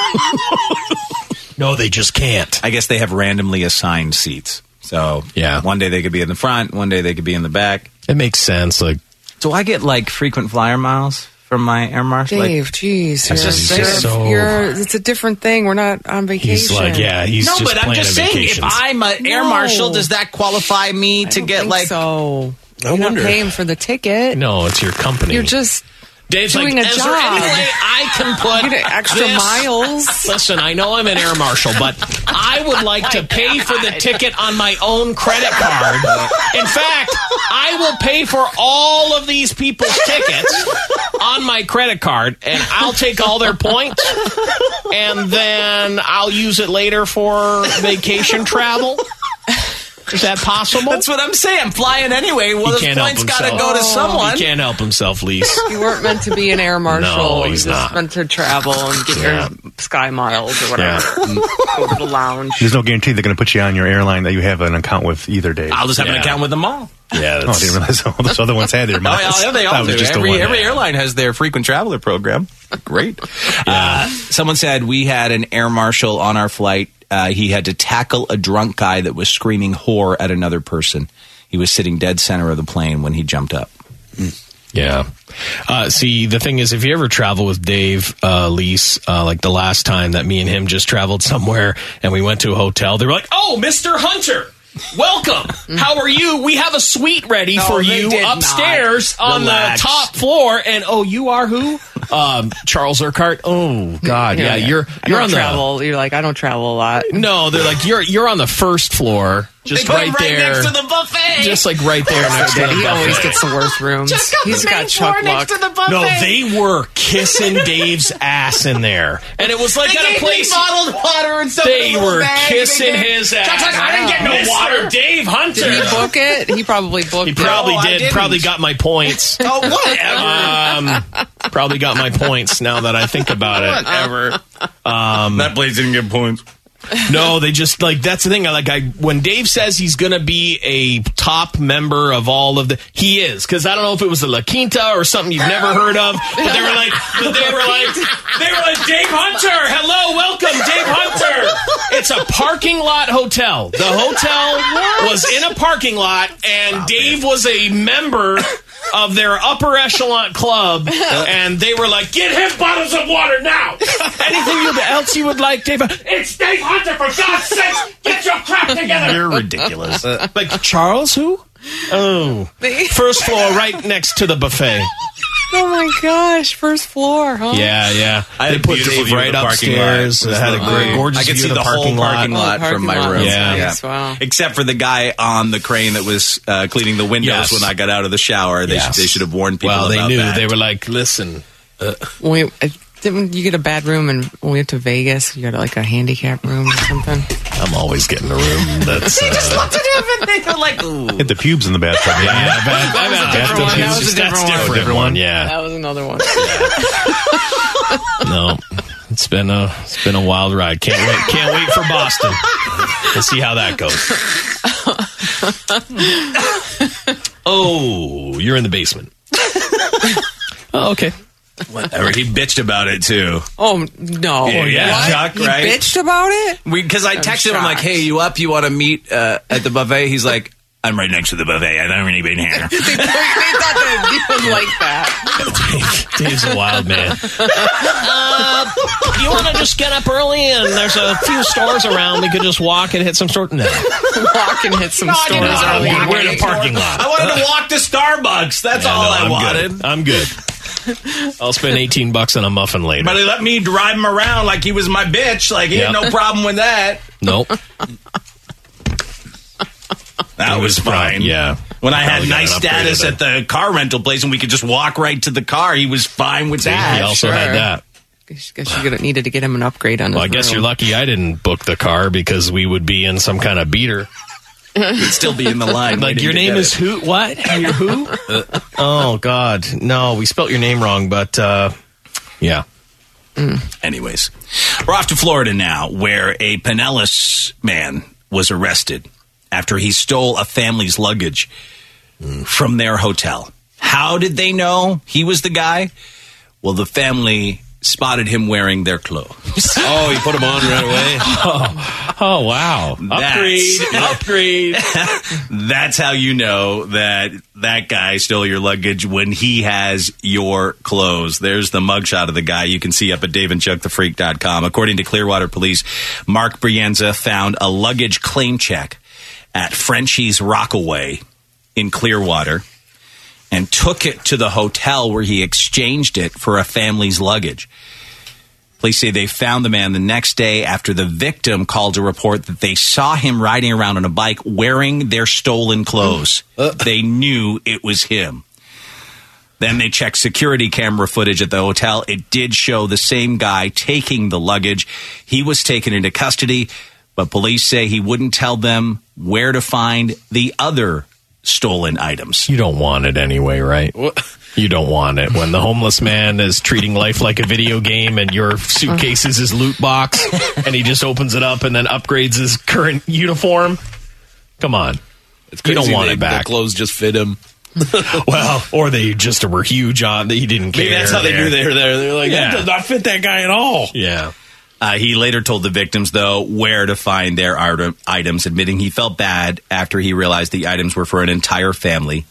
No, they just can't. I guess they have randomly assigned seats. So Yeah. one day they could be in the front, one day they could be in the back. It makes sense like Do I get like frequent flyer miles from my air marshal? Like, Dave, jeez, That's you're, just you're, so- you're, it's a different thing. We're not on vacation. he's like, yeah, he's no, just but I'm planning just saying, vacations. if I'm an air No. marshal, does that qualify me I to don't get think like? so. I You're wonder. not paying for the ticket. No, it's your company. You're just Dave's doing like, a is job. there any way I can put You get extra this- miles. Listen, I know I'm an air marshal, but I would like to pay for the ticket on my own credit card. In fact, I will pay for all of these people's tickets on my credit card, and I'll take all their points, and then I'll use it later for vacation travel. Is that possible? That's what I'm saying. I'm flying anyway. Well, He those can't help points got to himself. go to someone. He can't help himself, Lise. You weren't meant to be an air marshal. No, you he's just not. meant to travel and get Yeah. your sky miles or whatever. Go to the lounge. There's no guarantee they're going to put you on your airline that you have an account with either day. I'll just have an Yeah. account with them all. Yeah, Oh, I didn't realize all those other ones had their Oh, miles. yeah, they all That was do. just the Every, one. every airline has their frequent traveler program. Great. Uh, someone said we had an air marshal on our flight. Uh, he had to tackle a drunk guy that was screaming whore at another person. He was sitting dead center of the plane when he jumped up. Yeah. Uh, see, the thing is, if you ever travel with Dave, uh, Lise, uh, like the last time that me and him just traveled somewhere and we went to a hotel, they were like, "Oh, Mister Hunter, welcome. How are you? We have a suite ready No, for they you did upstairs not. on Relax. the top floor." And oh, you are who? Um, Charles Urquhart. Oh God, yeah, you're I you're don't on the travel. You're like, I don't travel a lot. no. They're like you're you're on the first floor. Just They put right him right there. next to the buffet. Just like right there next to the He always buffet. gets the worst rooms. He's got Chuck Luck. No, they were kissing Dave's ass in there. And it was like at a place. bottled water and stuff. They were kissing his ass. I didn't get no water. Dave Hunter. Did he book it? He probably booked He it. probably No, I did. didn't. Probably got my points. Oh, whatever. Um, probably got my points now that I think about it. Whatever. Um, That place didn't get points. no, they just like that's the thing. I Like I, when Dave says he's going to be a top member of all of the, he is because I don't know if it was the La Quinta or something you've never heard of, but they were like, but they were like, they were like, Dave Hunter, hello, welcome, Dave Hunter. It's a parking lot hotel. The hotel was in a parking lot, and Dave was a member of their upper echelon club, and they were like, get him bottles of water now. Anything else you would like, Dave? It's Dave Hunter, for God's sakes, get your crap together. You're ridiculous. Like, Charles, who? Oh, first floor, right next to the buffet. Oh my gosh, first floor, huh? Yeah, yeah. I had They a put beautiful Dave view of right the parking upstairs. lot. It had a great, gorgeous I could view see of the, the whole parking lot. parking lot Oh, from my parking lot. room. Yeah. Nice, wow. Except for the guy on the crane that was uh, cleaning the windows Yes. when I got out of the shower. They, Yes. should, they should have warned people Well, they about knew. that. They were like, listen. When we, uh, didn't you get a bad room and when we went to Vegas? You got like a handicap room or something? I'm always getting a room that's. Uh, looked at him and they were like, ooh. Hit the pubes in the bathtub. yeah, I've had- That I've was a had different one. bathtub That was a uses. different That's one. different. Different one. Yeah. That was another one. No, it's been a it's been a wild ride. Can't wait. Can't wait for Boston. We'll see how that goes. Oh, you're in the basement. Oh, okay. Whatever. He bitched about it too. Oh no! Yeah, yeah. What? Chuck, he right? bitched about it. Because I I'm texted him, I'm like, shocked. hey, you up? You want to meet uh, at the buffet? He's like, I'm right next to the buffet. I haven't even been here. they, they thought that he was like that. Dave's a wild man. Uh, you want to just get up early and there's a few stores around. We could just walk and hit some stores. No, Walk and hit some No, I stores. didn't early wanna in the we're in a morning. parking lot. I wanted to walk to Starbucks. That's Yeah, all no, I I'm wanted. Good. I'm good. I'll spend eighteen bucks on a muffin later. But he let me drive him around like he was my bitch. Like, he Yep. had no problem with that. Nope. That was fine. Yeah. When I had Probably got nice an upgrade status of at the car rental place and we could just walk right to the car, he was fine with that. He also sure. had that. Guess guess you could- needed to get him an upgrade on his Well, I guess room. you're lucky I didn't book the car because we would be in some kind of beater. He'd still be in the line. Like, waiting your to name get is it. who? What? You're who? Oh, God. No, we spelt your name wrong, but, uh, yeah. Anyways, we're off to Florida now, where a Pinellas man was arrested after he stole a family's luggage from their hotel. How did they know he was the guy? Well, the family spotted him wearing their clothes. Oh, you put them on right away. Oh, oh wow. Upgrade. Upgrade. That's how you know that that guy stole your luggage when he has your clothes. There's the mugshot of the guy you can see up at dave and chuck the freak dot com. According to Clearwater Police, Mark Brienza found a luggage claim check at Frenchie's Rockaway in Clearwater and took it to the hotel where he exchanged it for a family's luggage. Police say they found the man the next day after the victim called to report that they saw him riding around on a bike wearing their stolen clothes. They knew it was him. Then they checked security camera footage at the hotel. It did show the same guy taking the luggage. He was taken into custody, but police say he wouldn't tell them where to find the other stolen items. You don't want it anyway, right? You don't want it when the homeless man is treating life like a video game and your suitcase is his loot box and he just opens it up and then upgrades his current uniform. Come on. It's You crazy. don't want they, it back. The clothes just fit him. Well, or they just were huge on that he didn't care. Maybe that's how they there. knew they were there. They're like, Yeah. that does not fit that guy at all. Yeah. Uh, he later told the victims, though, where to find their art- items, admitting he felt bad after he realized the items were for an entire family.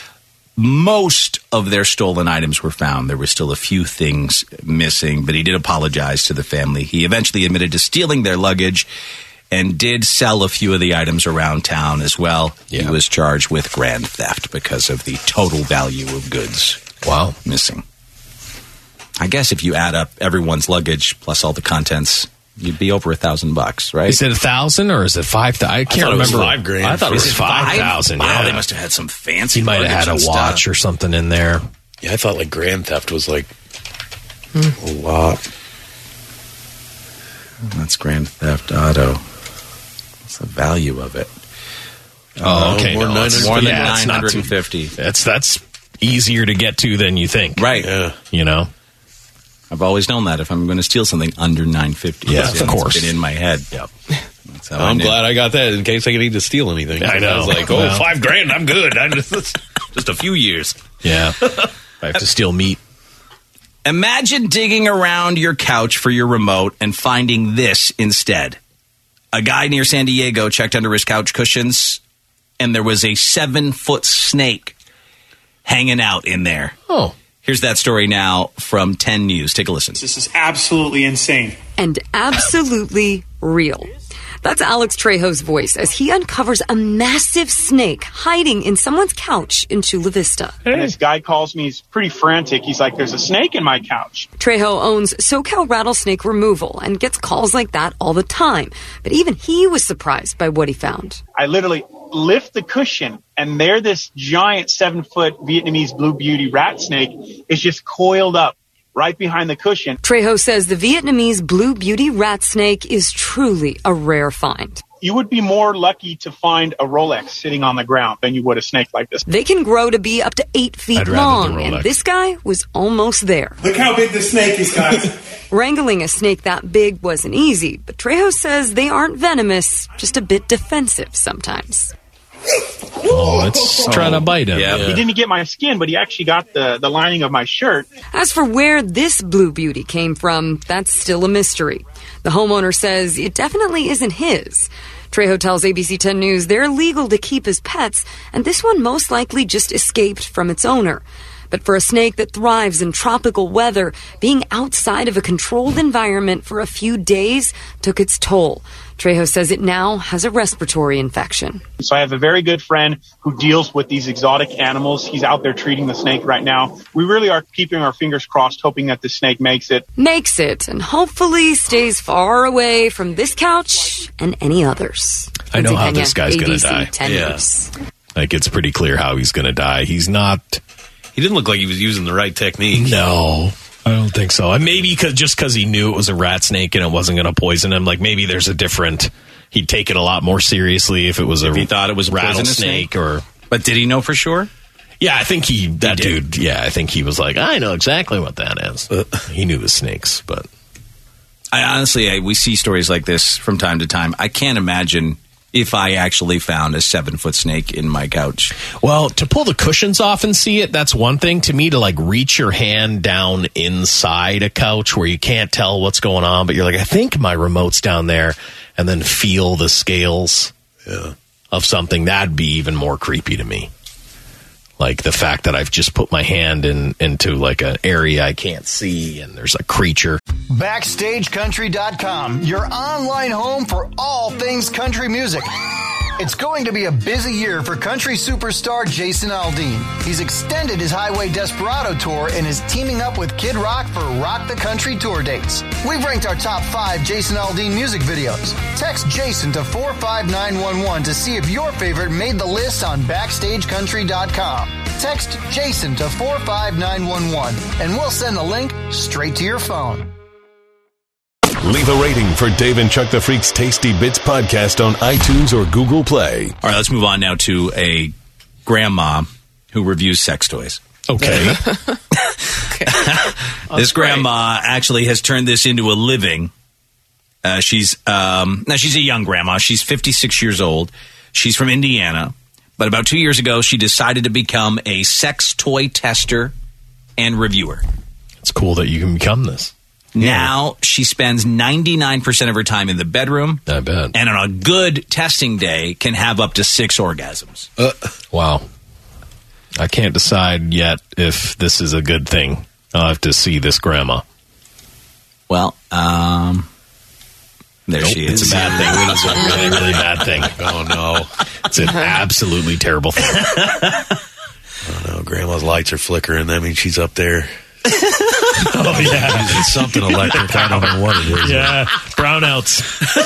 Most of their stolen items were found. There were still a few things missing, but he did apologize to the family. He eventually admitted to stealing their luggage and did sell a few of the items around town as well. Yeah. He was charged with grand theft because of the total value of goods Wow. missing. I guess if you add up everyone's luggage plus all the contents, you'd be over a thousand bucks, right? Is it a thousand or is it five thousand? I can't I remember. remember. It was five grand. I thought it was five thousand. Wow, Yeah. they must have had some fancy. He might have had a luggage and watch stuff. or something in there. Yeah, I thought like grand theft was like a lot. That's Grand Theft Auto. What's the value of it? Oh, okay. more no, than it's- More than yeah, it's nine not hundred too- and fifty. That's that's easier to get to than you think. Right. Yeah. You know. I've always known that if I'm going to steal something under nine fifty. Yeah, of course. It's been in my head. Yep. That's how I I'm knew. glad I got that in case I need to steal anything. I know. I was like, oh, Well. five grand, I'm good. I'm just, just a few years. Yeah. I have to steal meat. Imagine digging around your couch for your remote and finding this instead. A guy near San Diego checked under his couch cushions, and there was a seven-foot snake hanging out in there. Oh. Here's that story now from ten News. Take a listen. This is absolutely insane. And absolutely real. That's Alex Trejo's voice as he uncovers a massive snake hiding in someone's couch in Chula Vista. And this guy calls me, he's pretty frantic. He's like, there's a snake in my couch. Trejo owns SoCal Rattlesnake Removal and gets calls like that all the time. But even he was surprised by what he found. I literally lift the cushion, and there this giant seven-foot Vietnamese blue beauty rat snake is just coiled up right behind the cushion. Trejo says the Vietnamese blue beauty rat snake is truly a rare find. You would be more lucky to find a Rolex sitting on the ground than you would a snake like this. They can grow to be up to eight feet I'd rather the long, Rolex. and this guy was almost there. Look how big the snake is, guys. Wrangling a snake that big wasn't easy, but Trejo says they aren't venomous, just a bit defensive sometimes. Oh, it's trying to bite him. He didn't get my skin, but he actually got the, the lining of my shirt. As for where this blue beauty came from, that's still a mystery. The homeowner says it definitely isn't his. Trejo tells A B C ten News they're legal to keep as pets, and this one most likely just escaped from its owner. But for a snake that thrives in tropical weather, being outside of a controlled environment for a few days took its toll. Trejo says it now has a respiratory infection. So I have a very good friend who deals with these exotic animals. He's out there treating the snake right now. We really are keeping our fingers crossed, hoping that the snake makes it. Makes it, and hopefully stays far away from this couch and any others. I know Lindsay how Pena, this guy's going A B to C die. ten News. Like, it's pretty clear how he's going to die. He's not... He didn't look like he was using the right technique. No, I don't think so. And maybe cause, just because he knew it was a rat snake and it wasn't going to poison him, like maybe there's a different... He'd take it a lot more seriously if it was If a he thought it was a poisonous rattlesnake snake? or... But did he know for sure? Yeah, I think he... That dude, yeah, I think he was like, I know exactly what that is. He knew the snakes, but... I honestly, I, we see stories like this from time to time. I can't imagine if I actually found a seven-foot snake in my couch. Well, to pull the cushions off and see it, that's one thing. To me, to like reach your hand down inside a couch where you can't tell what's going on, but you're like, I think my remote's down there, and then feel the scales yeah. of something, that'd be even more creepy to me. Like the fact that I've just put my hand in into like an area I can't see, and there's a creature. Backstage Country dot com, your online home for all things country music. It's going to be a busy year for country superstar Jason Aldean. He's extended his Highway Desperado tour and is teaming up with Kid Rock for Rock the Country tour dates. We've ranked our top five Jason Aldean music videos. Text Jason to four five nine one one to see if your favorite made the list on Backstage Country dot com. Text Jason to four five nine one one and we'll send the link straight to your phone. Leave a rating for Dave and Chuck the Freak's Tasty Bits podcast on iTunes or Google Play. All right, let's move on now to a grandma who reviews sex toys. Okay. This grandma actually has turned this into a living. Uh, she's um, now she's a young grandma. She's fifty-six years old. She's from Indiana. But about two years ago, she decided to become a sex toy tester and reviewer. It's cool that you can become this. Now she spends ninety-nine percent of her time in the bedroom. I bet. And on a good testing day can have up to six orgasms. Uh, wow. I can't decide yet if this is a good thing. I'll have to see this grandma. Well, um, there nope, she is. It's a bad thing. It's a really, really bad thing. Oh, no. It's an absolutely terrible thing. Oh, no. Grandma's lights are flickering. That means she's up there. Oh, yeah. Using something electric. I don't know what it is. Yeah, brownouts.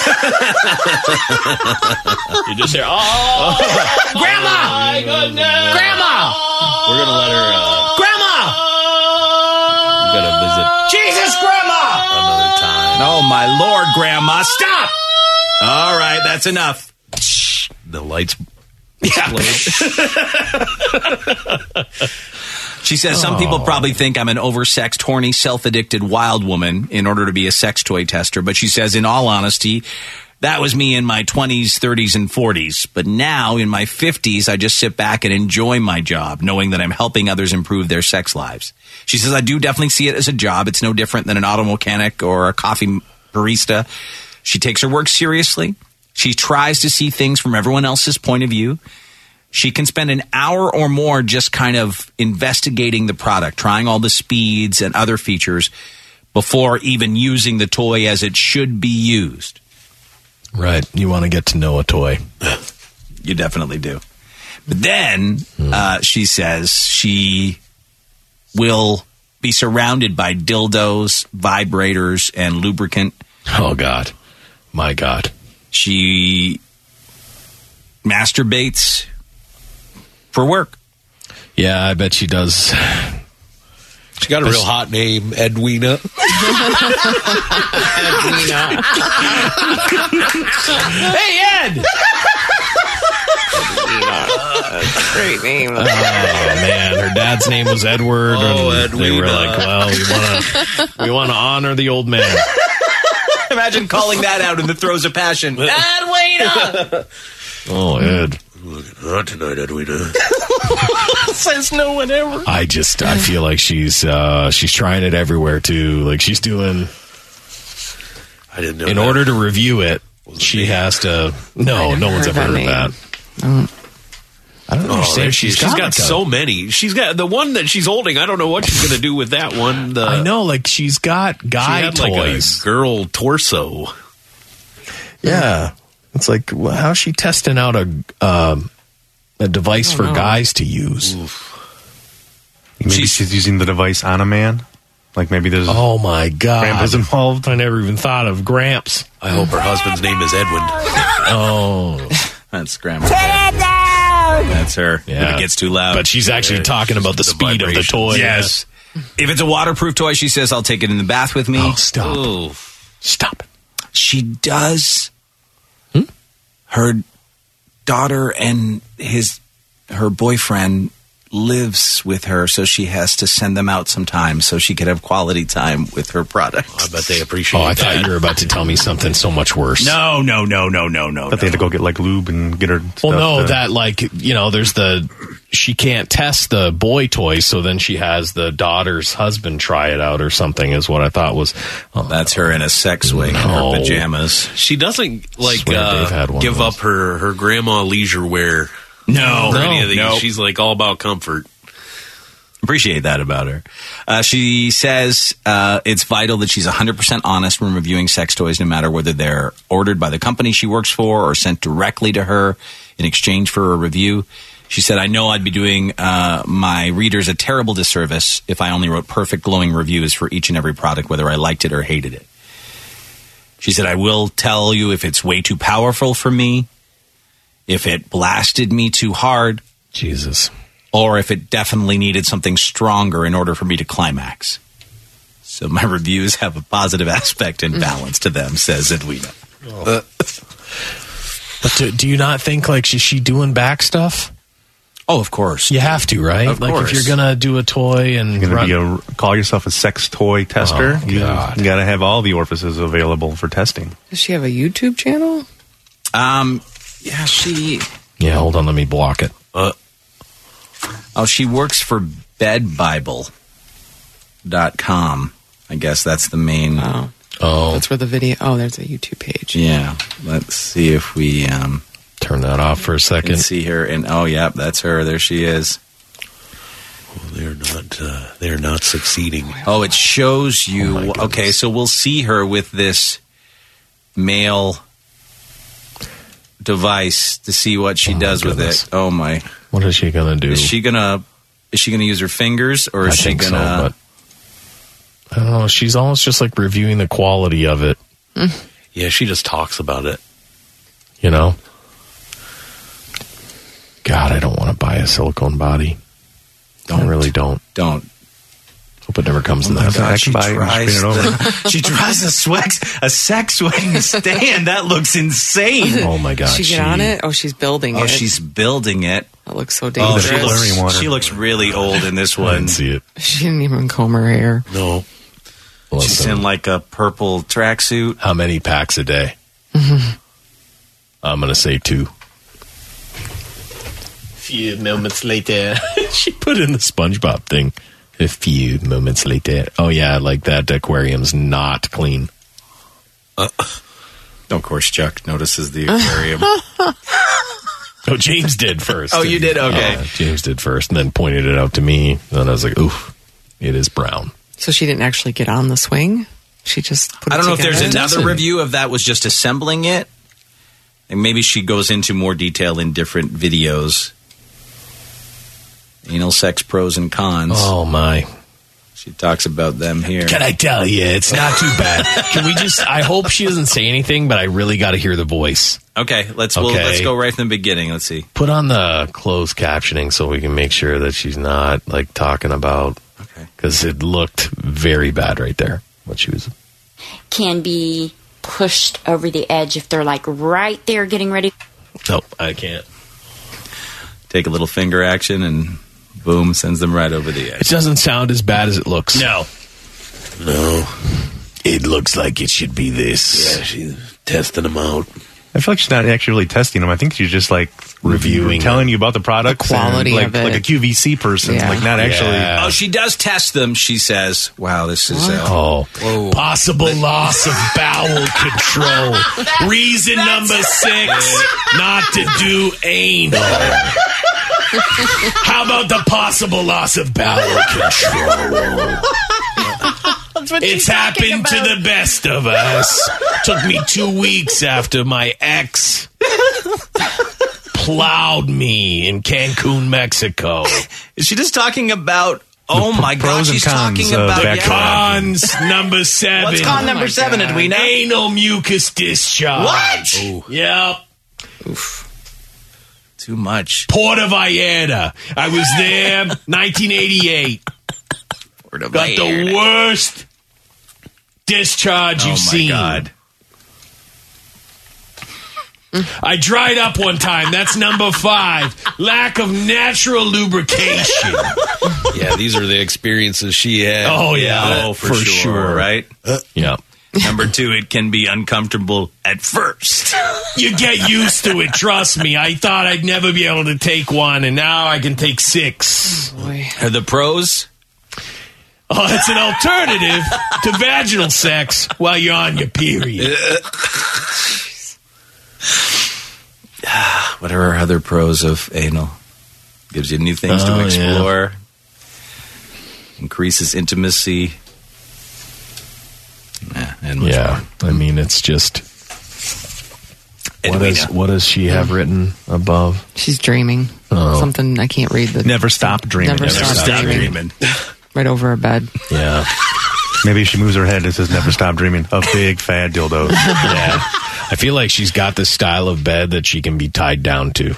You just hear, oh, Grandma! my goodness. Grandma! We're going to let her... Uh, Grandma! we're going to visit Jesus, Grandma! another time. Oh, my Lord, Grandma. Stop! All right, that's enough. The lights Yeah. She says some people probably think I'm an oversexed, horny, self-addicted wild woman in order to be a sex toy tester. But she says, in all honesty, that was me in my twenties, thirties, and forties. But now, in my fifties, I just sit back and enjoy my job, knowing that I'm helping others improve their sex lives. She says, I do definitely see it as a job. It's no different than an auto mechanic or a coffee barista. She takes her work seriously. She tries to see things from everyone else's point of view. She can spend an hour or more just kind of investigating the product, trying all the speeds and other features before even using the toy as it should be used. Right. You want to get to know a toy. You definitely do. But then uh, she says she will be surrounded by dildos, vibrators, and lubricant. Oh, God. My God. She masturbates for work. Yeah, I bet she does. She got a real hot name, Edwina. Hey, Ed! Great name. Oh, man. Her dad's name was Edward. Oh, and they were Edwina. like, well, we want to we want to honor the old man. Imagine calling that out in the throes of passion. Edwina! Oh, Ed. Not tonight, Edwina. Says no one ever. I just, I feel like she's uh, she's trying it everywhere, too. Like, she's doing, I didn't know in that. order to review it, she has to, no, no one's ever that heard name. that. I don't Oh, understand. there she is. She's got, like a- so many. She's got the one that she's holding. I don't know what she's going to do with that one. The, I know, like, she's got She guy had toys. like a girl torso. Yeah. It's like, well, how's she testing out a um, a device for know. guys to use? Maybe she's, using the device on a man. Like maybe there's Oh, my God. Grandpa's involved. I never even thought of Gramps. I hope her husband's name is Edwin. Oh. That's Grandma. That's her. Yeah. If it gets too loud. But she's actually Yeah, talking about the, the speed of the vibrations. toy. yes. If it's a waterproof toy, she says, I'll take it in the bath with me. Oh, stop. Oh, Stop it. She does. Her daughter and his her boyfriend lives with her, so she has to send them out sometimes so she could have quality time with her product. I bet they appreciate Oh, I that. thought you were about to tell me something so much worse. No, no, no, no, no, no. But they had to go get like lube and get her. Well, stuff no, to- that like, you know, there's the, she can't test the boy toy, so then she has the daughter's husband try it out or something is what I thought was. Oh, That's her in a sex swing in No. her pajamas. She doesn't like Swear Dave had uh, one give of those. up her, her grandma leisure wear. No, or any of these. no. She's like all about comfort. Appreciate that about her. Uh, she says uh, it's vital that she's one hundred percent honest when reviewing sex toys, no matter whether they're ordered by the company she works for or sent directly to her in exchange for a review. She said, I know I'd be doing uh, my readers a terrible disservice if I only wrote perfect, glowing reviews for each and every product, whether I liked it or hated it. She said, I will tell you if it's way too powerful for me, if it blasted me too hard, Jesus. or if it definitely needed something stronger in order for me to climax. So my reviews have a positive aspect and balance to them, says Edwina. Uh, but do, do you not think, like, is she doing back stuff? Oh, of course. You have to, right? Of like, course. if you're going to do a toy and You're run- gonna be a, call yourself a sex toy tester. Oh, you God. got to have all the orifices available for testing. Does she have a YouTube channel? Um, yeah, she... Yeah, hold on, let me block it. Uh, Oh, she works for bed bible dot com. I guess that's the main... Oh. Oh. That's where the video... Oh, there's a YouTube page. Yeah, let's see if we... Um, Turn that off for a can second. see her. And oh, yeah, that's her. There she is. well, they're not. Uh, they're not succeeding. Oh, it shows Oh, you. my goodness. Okay, so we'll see her with this male device to see what she Oh, my does with goodness. it. Oh my! What is she going to do? Is she gonna? Is she gonna use her fingers, or is I she think gonna? so, I don't know. She's almost just like reviewing the quality of it. Mm. Yeah, she just talks about it. You know? God, I don't want to buy a silicone body. Don't. I really don't. Don't. Hope it never comes to Oh my that. God, I she can buy it and tries spin it over. the- she tries a sex a sex swing stand. That looks insane. Oh my God. She get on it? Oh, she's building Oh, it. she's building it. That looks so Oh, dangerous. she looks, water. she looks really old in this I one. didn't see it. She didn't even comb her hair. No. She's Listen, in like a purple tracksuit. how many packs a day? I'm going to say two. Few moments later. She put in the SpongeBob thing. A few moments later. Oh, yeah, like that aquarium's not clean. Uh, of course, Chuck notices the aquarium. Oh, James did first. Oh, you did? Okay. Uh, James did first and then pointed it out to me. And I was like, oof, it is brown. So she didn't actually get on the swing? She just put I it don't know if together? there's another Doesn't. review of that was just assembling it. And maybe she goes into more detail in different videos. Anal sex pros and cons. Oh, my. She talks about them here. Can I tell you, it's not too bad. Can we just, I hope she doesn't say anything, but I really got to hear the voice. Okay, let's we'll, Okay. let's go right from the beginning. Let's see. Put on the closed captioning so we can make sure that she's not, like, talking about, Okay. because it looked very bad right there, what she was. Can be pushed over the edge if they're like right there getting ready. No, I can't. Take a little finger action and boom, sends them right over the edge. It doesn't sound as bad as it looks. No. No. It looks like it should be this. Yeah, she's testing them out. I feel like she's not actually really testing them. I think she's just like Reviewing telling you about the product, The quality like, of it. like a Q V C person, Yeah. like not actually. Yeah. Oh, she does test them, she says. Wow, this is... Uh, Oh, Whoa. possible loss of bowel control. Reason number six, not to do anal. How about the possible loss of bowel control? It's happened to the best of us. Took me two weeks after my ex plowed me in Cancun, Mexico. Is she just talking about... Oh, The my God, pros and she's talking cons of about... that yeah. Cons number seven. What's con number my seven, God. Edwina? Anal mucus discharge. What? Ooh. Yep. Too much. Puerto Vallarta. I was there, nineteen eighty-eight. Puerto Got the Vallarta. worst discharge Oh, you've my seen. God. I dried up one time. That's number five. Lack of natural lubrication. Yeah, these are the experiences she had. Oh, yeah. Oh, for, For sure, sure. right? Yep. Number two, it can be uncomfortable at first. You get used to it, trust me. I thought I'd never be able to take one, and now I can take six. Boy. Are the pros? Oh, it's an alternative to vaginal sex while you're on your period. What are other pros of anal? Gives you new things Oh, to yeah. explore. Increases intimacy. Nah, and much Yeah, I mean, it's just... What, Edwina. is, what does she have written above? She's dreaming. Oh. Something I can't read. The Never stop dreaming. Never, Never stop, stop dreaming. dreaming. Right over her bed. Yeah. Maybe if she moves her head, it says never stop dreaming of big fat dildos. Yeah. I feel like she's got the style of bed that she can be tied down to.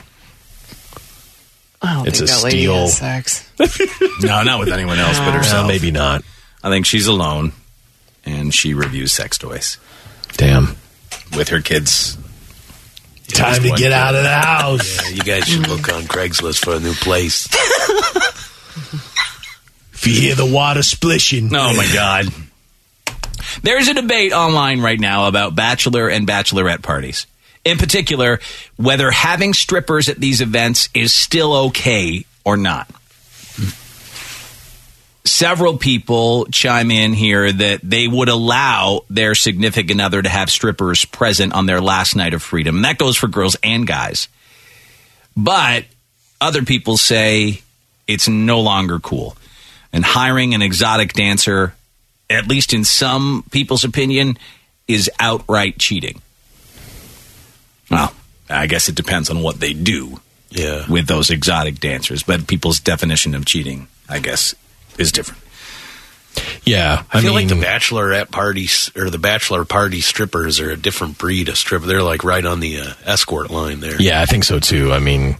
I don't It's think a that lady steel- has sex. No, not with anyone else but Well, herself. maybe not. I think she's alone, and she reviews sex toys Damn. with her kids. Time to get out of the house. Yeah, you guys should look on Craigslist for a new place. If you hear the water splishing. Oh, my God. There's a debate online right now about bachelor and bachelorette parties. In particular, whether having strippers at these events is still okay or not. Several people chime in here that they would allow their significant other to have strippers present on their last night of freedom. And that goes for girls and guys. But other people say it's no longer cool. And hiring an exotic dancer, at least in some people's opinion, is outright cheating. Well, I guess it depends on what they do Yeah. with those exotic dancers. But people's definition of cheating, I guess, is different. Yeah, I, I feel mean- like the bachelorette parties or the bachelor party strippers are a different breed of stripper. They're like right on the uh, escort line there. Yeah, I think so too. I mean,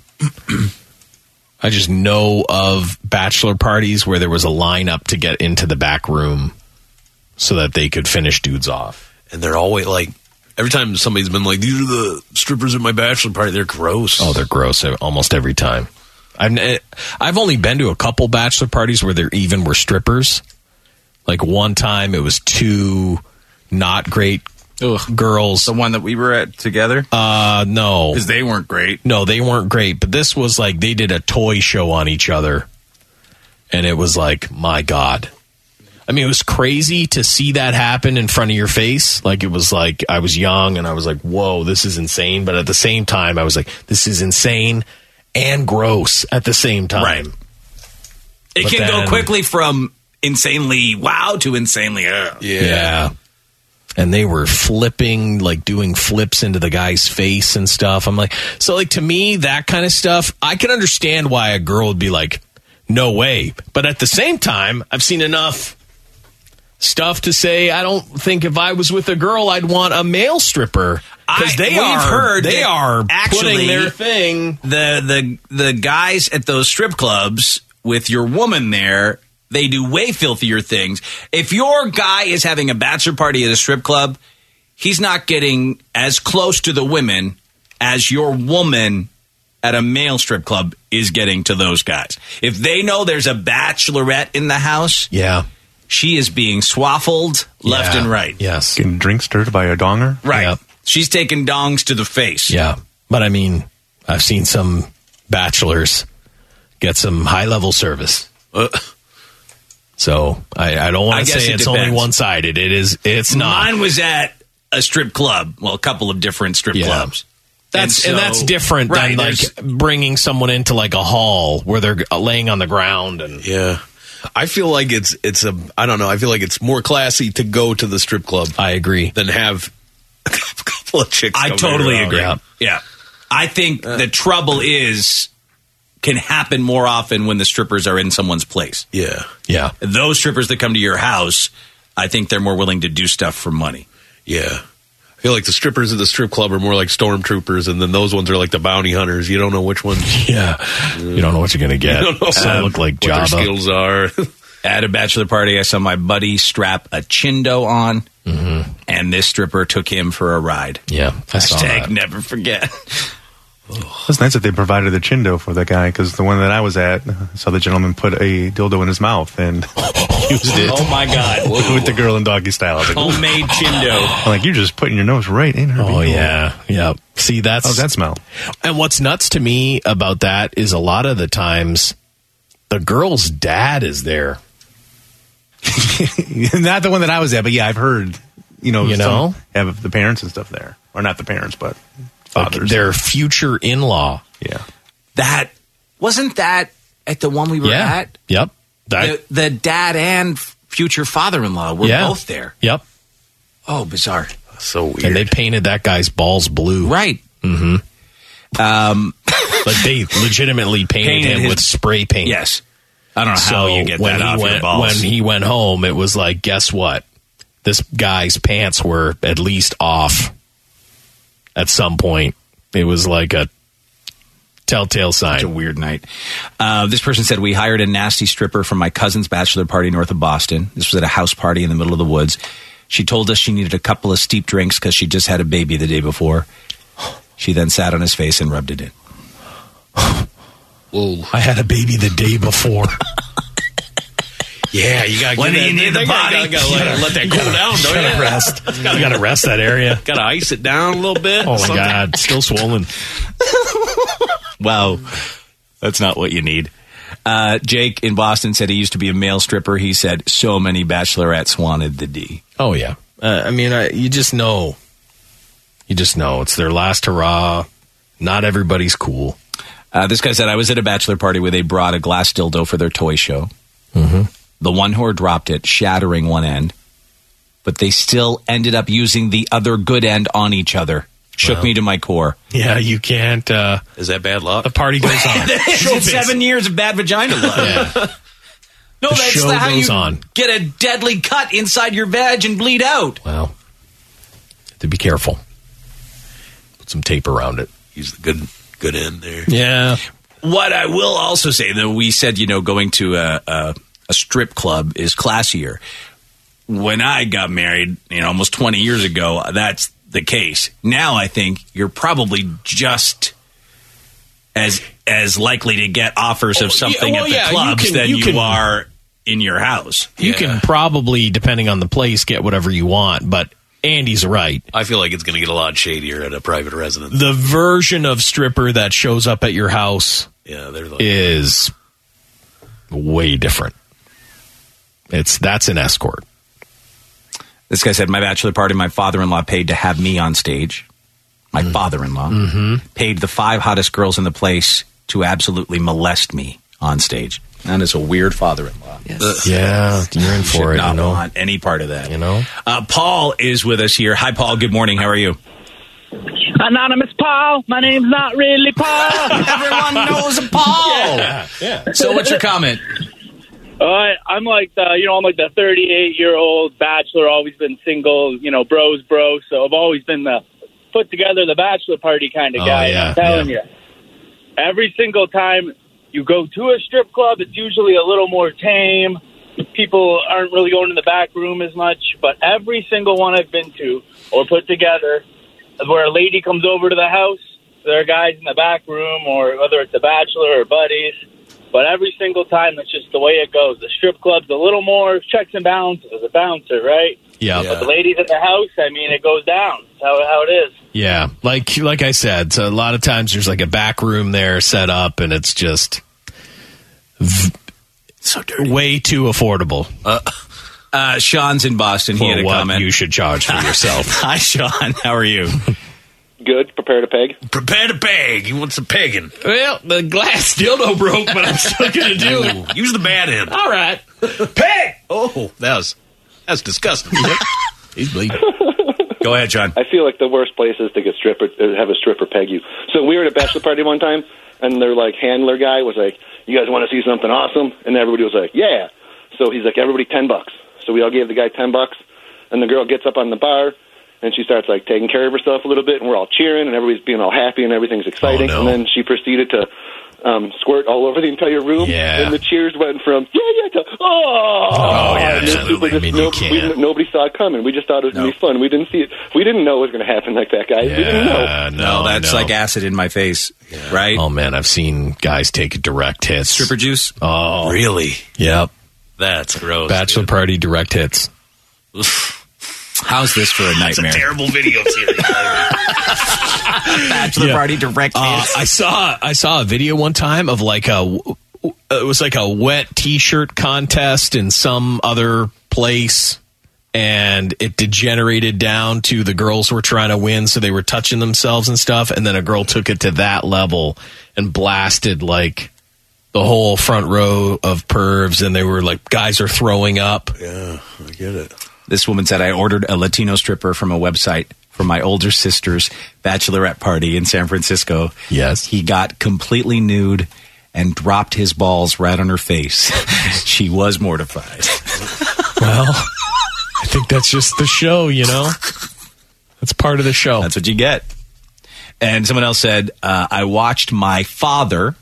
I just know of bachelor parties where there was a lineup to get into the back room so that they could finish dudes off. And they're always like, every time somebody's been like, these are the strippers at my bachelor party, they're gross. Oh, they're gross almost every time. I've I've only been to a couple bachelor parties where there even were strippers. Like one time it was two not great Ugh. girls. The one that we were at together? Uh, no. Because they weren't great. No, they weren't great. But this was like they did a toy show on each other. And it was like, my God. I mean, it was crazy to see that happen in front of your face. Like, it was like I was young and I was like, whoa, this is insane. But at the same time, I was like, this is insane and gross at the same time. Right. It But can then- go quickly from insanely wow to insanely uh. Yeah. yeah. And they were flipping, like doing flips into the guy's face and stuff. I'm like, so like to me, that kind of stuff, I can understand why a girl would be like, no way. But at the same time, I've seen enough stuff to say I don't think if I was with a girl, I'd want a male stripper. Because they we've are, heard they that are actually putting their thing. The, the, the guys at those strip clubs with your woman there, they do way filthier things. If your guy is having a bachelor party at a strip club, he's not getting as close to the women as your woman at a male strip club is getting to those guys. If they know there's a bachelorette in the house, yeah, she is being swaffled left Yeah. and right. Yes. Getting drink stirred by a donger. Right. Yep. She's taking dongs to the face. Yeah. But I mean, I've seen some bachelors get some high level service. Uh, So I, I don't I want to guess say it it's only depends. one sided. It is. It's not. Mine was at a strip club. Well, a couple of different strip Yeah. clubs. That's and, so- that's different right, than like there's- bringing someone into like a hall where they're laying on the ground and yeah. I feel like it's it's a I don't know. I feel like it's more classy to go to the strip club. I agree. Than have a couple of chicks. I coming totally around. agree. Yeah. Yeah. I think the trouble is can happen more often when the strippers are in someone's place. Yeah. Yeah. Those strippers that come to your house, I think they're more willing to do stuff for money. Yeah. I feel like the strippers at the strip club are more like stormtroopers, and then those ones are like the bounty hunters. You don't know which one. Yeah. You don't know what you're going to get. You don't know Some um, look like what their Jabba. skills are. At a bachelor party, I saw my buddy strap a chindo on, Mm-hmm. and this stripper took him for a ride. Yeah. I saw Hashtag that. never forget. It's nice that they provided the chindo for that guy because the one that I was at, I saw the gentleman put a dildo in his mouth and used it. Oh my God. With the girl in doggy style. I was like, ooh. Homemade chindo. I'm like, you're just putting your nose right in her. Oh beehole. yeah. Yeah. See, that's How's that smell? And what's nuts to me about that is a lot of the times the girl's dad is there. Not the one that I was at, but yeah, I've heard, you know, You some know? have the parents and stuff there. Or not the parents, but Like fathers. their future in-law. Yeah. That wasn't that at the one we were Yeah. at? Yep. That, The, the dad and future father-in-law were yeah. both there. Yep. Oh, bizarre. So weird. And they painted that guy's balls blue. Right. Mm-hmm. Um, Like they legitimately painted, Painted him his- with spray paint. yes. I don't know So how you get when that he off went, your balls. when he went home, it was like, guess what? This guy's pants were at least off at some point. It was like a telltale sign. Such a weird night. Uh, this person said, we hired a nasty stripper from my cousin's bachelor party north of Boston. This was at a house party in the middle of the woods. She told us she needed a couple of steep drinks because she just had a baby the day before. She then sat on his face and rubbed it in. Whoa. I had a baby the day before. Yeah, you gotta When get do you that- need the you gotta- body? gotta let, let that cool down, don't Gotta you? rest. You gotta rest that area. Gotta ice it down a little bit. Oh my Something. God, still swollen. Wow. That's not what you need. Uh, Jake in Boston said he used to be a male stripper. He said so many bachelorettes wanted the D. Oh yeah. Uh, I mean, I, you just know. You just know it's their last hurrah. Not everybody's cool. Uh, this guy said, I was at a bachelor party where they brought a glass dildo for their toy show. Mm-hmm. The one whore dropped it, shattering one end, but they still ended up using the other good end on each other. Shook Wow. me to my core. Yeah, you can't. Uh, Is that bad luck? the party goes on. It's seven years of bad vagina luck. Yeah. No, the that's show the, how goes you on. get a deadly cut inside your vag and bleed out. Well, to be careful. Put some tape around it. Use the good good end there. Yeah. What I will also say, though, we said, you know, going to a, a, a strip club is classier. When I got married, you know, almost twenty years ago, that's the case. Now I think you're probably just as as likely to get offers of something well, at the yeah, you clubs can- than you you, can- are in your house. You can probably, depending on the place, get whatever you want, but Andy's right. I feel like it's going to get a lot shadier at a private residence. The version of stripper that shows up at your house Yeah, they're like, is way different. It's that's an escort. This guy said, my bachelor party, my father-in-law paid to have me on stage. My Mm. father-in-law Mm-hmm. paid the five hottest girls in the place to absolutely molest me on stage. That is a weird father-in-law. Yes. Yeah, you're in for Should it. not You know, want any part of that. you know. Uh, Paul is with us here. Hi, Paul. Good morning. How are you? Anonymous Paul. My name's not really Paul. Everyone knows a Paul. Yeah, yeah. So what's your comment? Uh, I'm like the, you know, I'm like the thirty-eight year old bachelor, always been single, you know, bros, bros. So I've always been the put together the bachelor party kind of Oh, guy. yeah, I'm telling yeah. you, every single time you go to a strip club, it's usually a little more tame. People aren't really going in the back room as much, but every single one I've been to or put together, where a lady comes over to the house, there are guys in the back room, or whether it's a bachelor or buddies. But every single time, that's just the way it goes. The strip club's a little more checks and balances as a bouncer, right? Yeah. But the ladies at the house, I mean, it goes down. That's how, how it is. Yeah, like like I said, so a lot of times there's like a back room there set up, and it's just v- So dirty. way too affordable Uh, uh, Sean's in Boston. He for had a what comment. you should charge for yourself. Hi, Sean. How are you? Good. Prepare to peg. prepare to peg. He wants some pegging. Well, the glass dildo broke, but I'm still gonna do it. Use the bad end. All right, Peg! Oh, that was, that's disgusting. he's bleeding. Go ahead, John. I feel like the worst place is to get stripper, uh, have a stripper peg you. So we were at a bachelor party one time, and their like handler guy was like, "You guys want to see something awesome?" And everybody was like, "Yeah." So he's like, "Everybody ten bucks." So we all gave the guy ten bucks, and the girl gets up on the bar, and she starts like taking care of herself a little bit, and we're all cheering, and everybody's being all happy, and everything's exciting. Oh, no. And then she proceeded to um, squirt all over the entire room, Yeah. and the cheers went from yeah, yeah to oh, Oh, yeah, And just- absolutely. just I mean, you no- can't. we- nobody saw it coming. We just thought it was No. gonna be fun. We didn't see it. We didn't know it was gonna happen like that, guys. We didn't know. Yeah, No, no, that's no. like acid in my face, right? Oh man, I've seen guys take direct hits. Stripper juice? Oh, Really? yep. That's gross. Bachelor dude. party direct hits. How's this for a It's a nightmare? terrible video series. Bachelor Yeah. party direct Uh, hits. I saw I saw a video one time of like a it was like a wet T-shirt contest in some other place, and it degenerated down to the girls were trying to win, so they were touching themselves and stuff, and then a girl took it to that level and blasted like the whole front row of pervs, and they were like, guys are throwing up. Yeah, I get it. This woman said, I ordered a Latino stripper from a website for my older sister's bachelorette party in San Francisco. Yes. He got completely nude and dropped his balls right on her face. She was mortified. Well, I think that's just the show, you know? That's part of the show. That's what you get. And someone else said, uh, I watched my father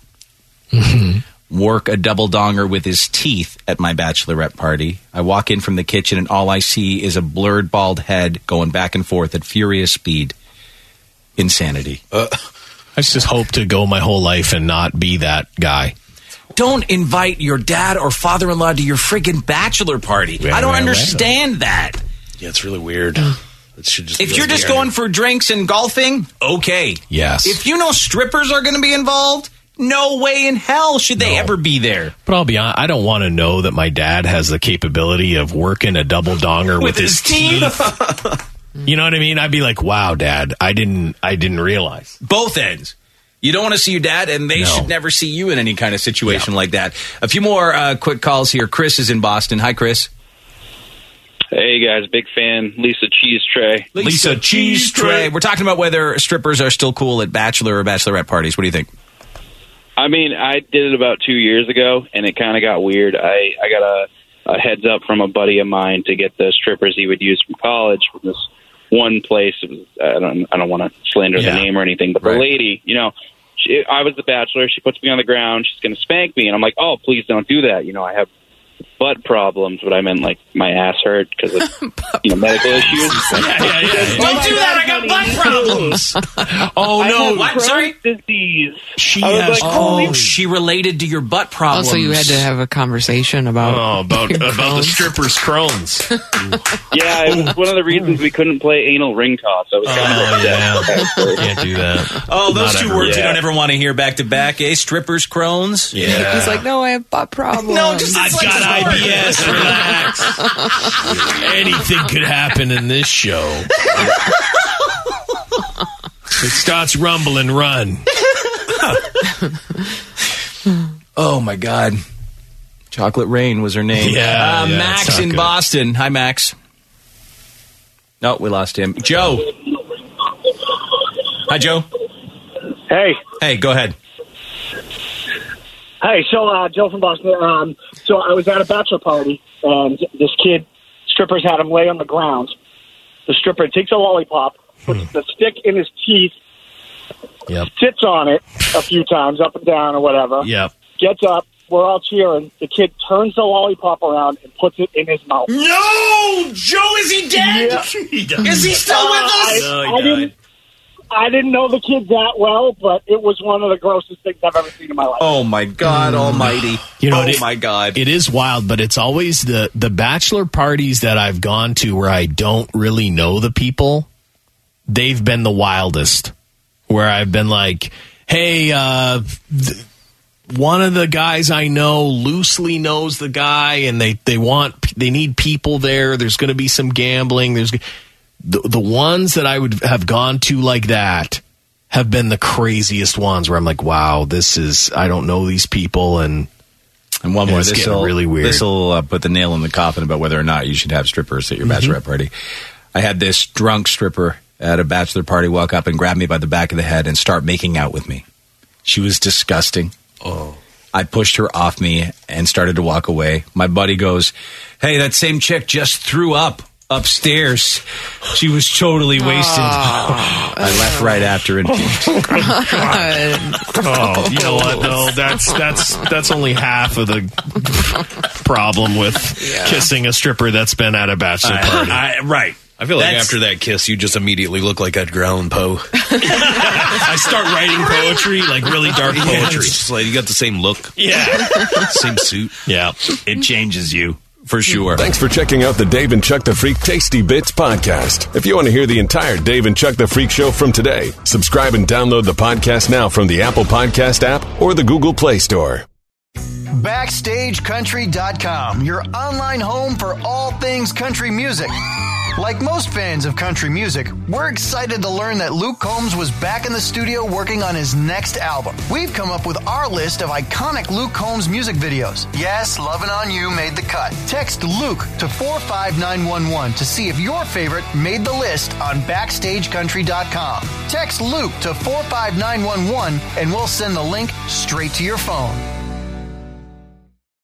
work a double donger with his teeth at my bachelorette party. I walk in from the kitchen and all I see is a blurred bald head going back and forth at furious speed. Insanity. Uh, I just hope to go my whole life and not be that guy. Don't invite your dad or father-in-law to your friggin' bachelor party. Yeah, I don't well, understand that. Yeah, it's really weird. It should just If be you're like just the- going for drinks and golfing, okay. Yes. If you know strippers are going to be involved, no way in hell should they ever be there. But I'll be honest, I don't want to know that my dad has the capability of working a double donger with, With his teeth. You know what I mean? I'd be like, wow, Dad, I didn't I didn't realize. Both ends. You don't want to see your dad, and they No. should never see you in any kind of situation like that. A few more uh, quick calls here. Chris is in Boston. Hi, Chris. Hey, guys. Big fan. Lisa Cheese Tray. Lisa Cheese Tray. We're talking about whether strippers are still cool at bachelor or bachelorette parties. What do you think? I mean, I did it about two years ago, and it kind of got weird. I, I got a, a heads up from a buddy of mine to get the strippers he would use from college from this one place. It was, I don't I don't want to slander Yeah. the name or anything, but Right. the lady, you know, she, I was the bachelor. She puts me on the ground. She's going to spank me, and I'm like, oh, please don't do that. You know, I have butt problems, but I meant like my ass hurt because of you know medical issues. Don't do that. I got butt problems. Oh I no! have What? Crohn's Sorry. Disease. She I was has. like, oh, holy- she related to your butt problems. Also, you had to have a conversation about Oh, about your about the Crohn's. strippers' Crohn's. Yeah, it was one of the reasons we couldn't play anal ring toss. I was kind of Oh yeah, upset. can't do that. Oh, those Not two ever. words you Yeah. don't ever want to hear back to back, eh? Strippers, Crohn's. Yeah, He's like, no, I have butt problems. No, just I've got I B S. Relax. Anything could happen in this show. It starts rumbling. Run. Oh my God. Chocolate Rain was her name. Yeah, Uh, yeah, Max it's not in good. Boston. Hi, Max. No, we lost him. Joe. Hi, Joe. Hey. Hey, go ahead. Hey, so uh, Joe from Boston. Um, so I was at a bachelor party, and this kid, strippers had him lay on the ground. The stripper takes a lollipop, puts the stick in his teeth, Yep. sits on it a few times, up and down or whatever. Yep. Gets up. We're all cheering. The kid turns the lollipop around and puts it in his mouth. No! Joe, is he dead? Yeah. Is he still with us? Uh, I, I didn't. I didn't know the kid that well, but it was one of the grossest things I've ever seen in my life. Oh my God Almighty! You know, oh it- my God! It is wild, but it's always the the bachelor parties that I've gone to where I don't really know the people. They've been the wildest. Where I've been like, hey, uh, th- one of the guys I know loosely knows the guy, and they they want they need people there. There's going to be some gambling. There's the the ones that I would have gone to like that have been the craziest ones. Where I'm like, wow, this is I don't know these people, and And one more. it's This getting will really weird. This will uh, put the nail in the coffin about whether or not you should have strippers at your Mm-hmm. bachelorette party. I had this drunk stripper at a bachelor party walk up and grab me by the back of the head and start making out with me. She was disgusting. Oh. I pushed her off me and started to walk away. My buddy goes, "Hey, that same chick just threw up upstairs. She was totally wasted." I left right after and puked. Oh, you know what? No, that's that's that's only half of the problem with kissing a stripper that's been at a bachelor party. I, right. I feel like That's- after that kiss, you just immediately look like Edgar Allan Poe. I start writing poetry, like really dark Yeah, poetry. it's just like you got the same look, Yeah, same suit. yeah. It changes you. For sure. Thanks for checking out the Dave and Chuck the Freak Tasty Bits podcast. If you want to hear the entire Dave and Chuck the Freak show from today, subscribe and download the podcast now from the Apple Podcast app or the Google Play Store. Backstage Country dot com, your online home for all things country music. Like most fans of country music, we're excited to learn that Luke Combs was back in the studio working on his next album. We've come up with our list of iconic Luke Combs music videos. Yes, Lovin' On You made the cut. Text Luke to four five nine one one to see if your favorite made the list on Backstage Country dot com. Text Luke to four five nine one one and we'll send the link straight to your phone.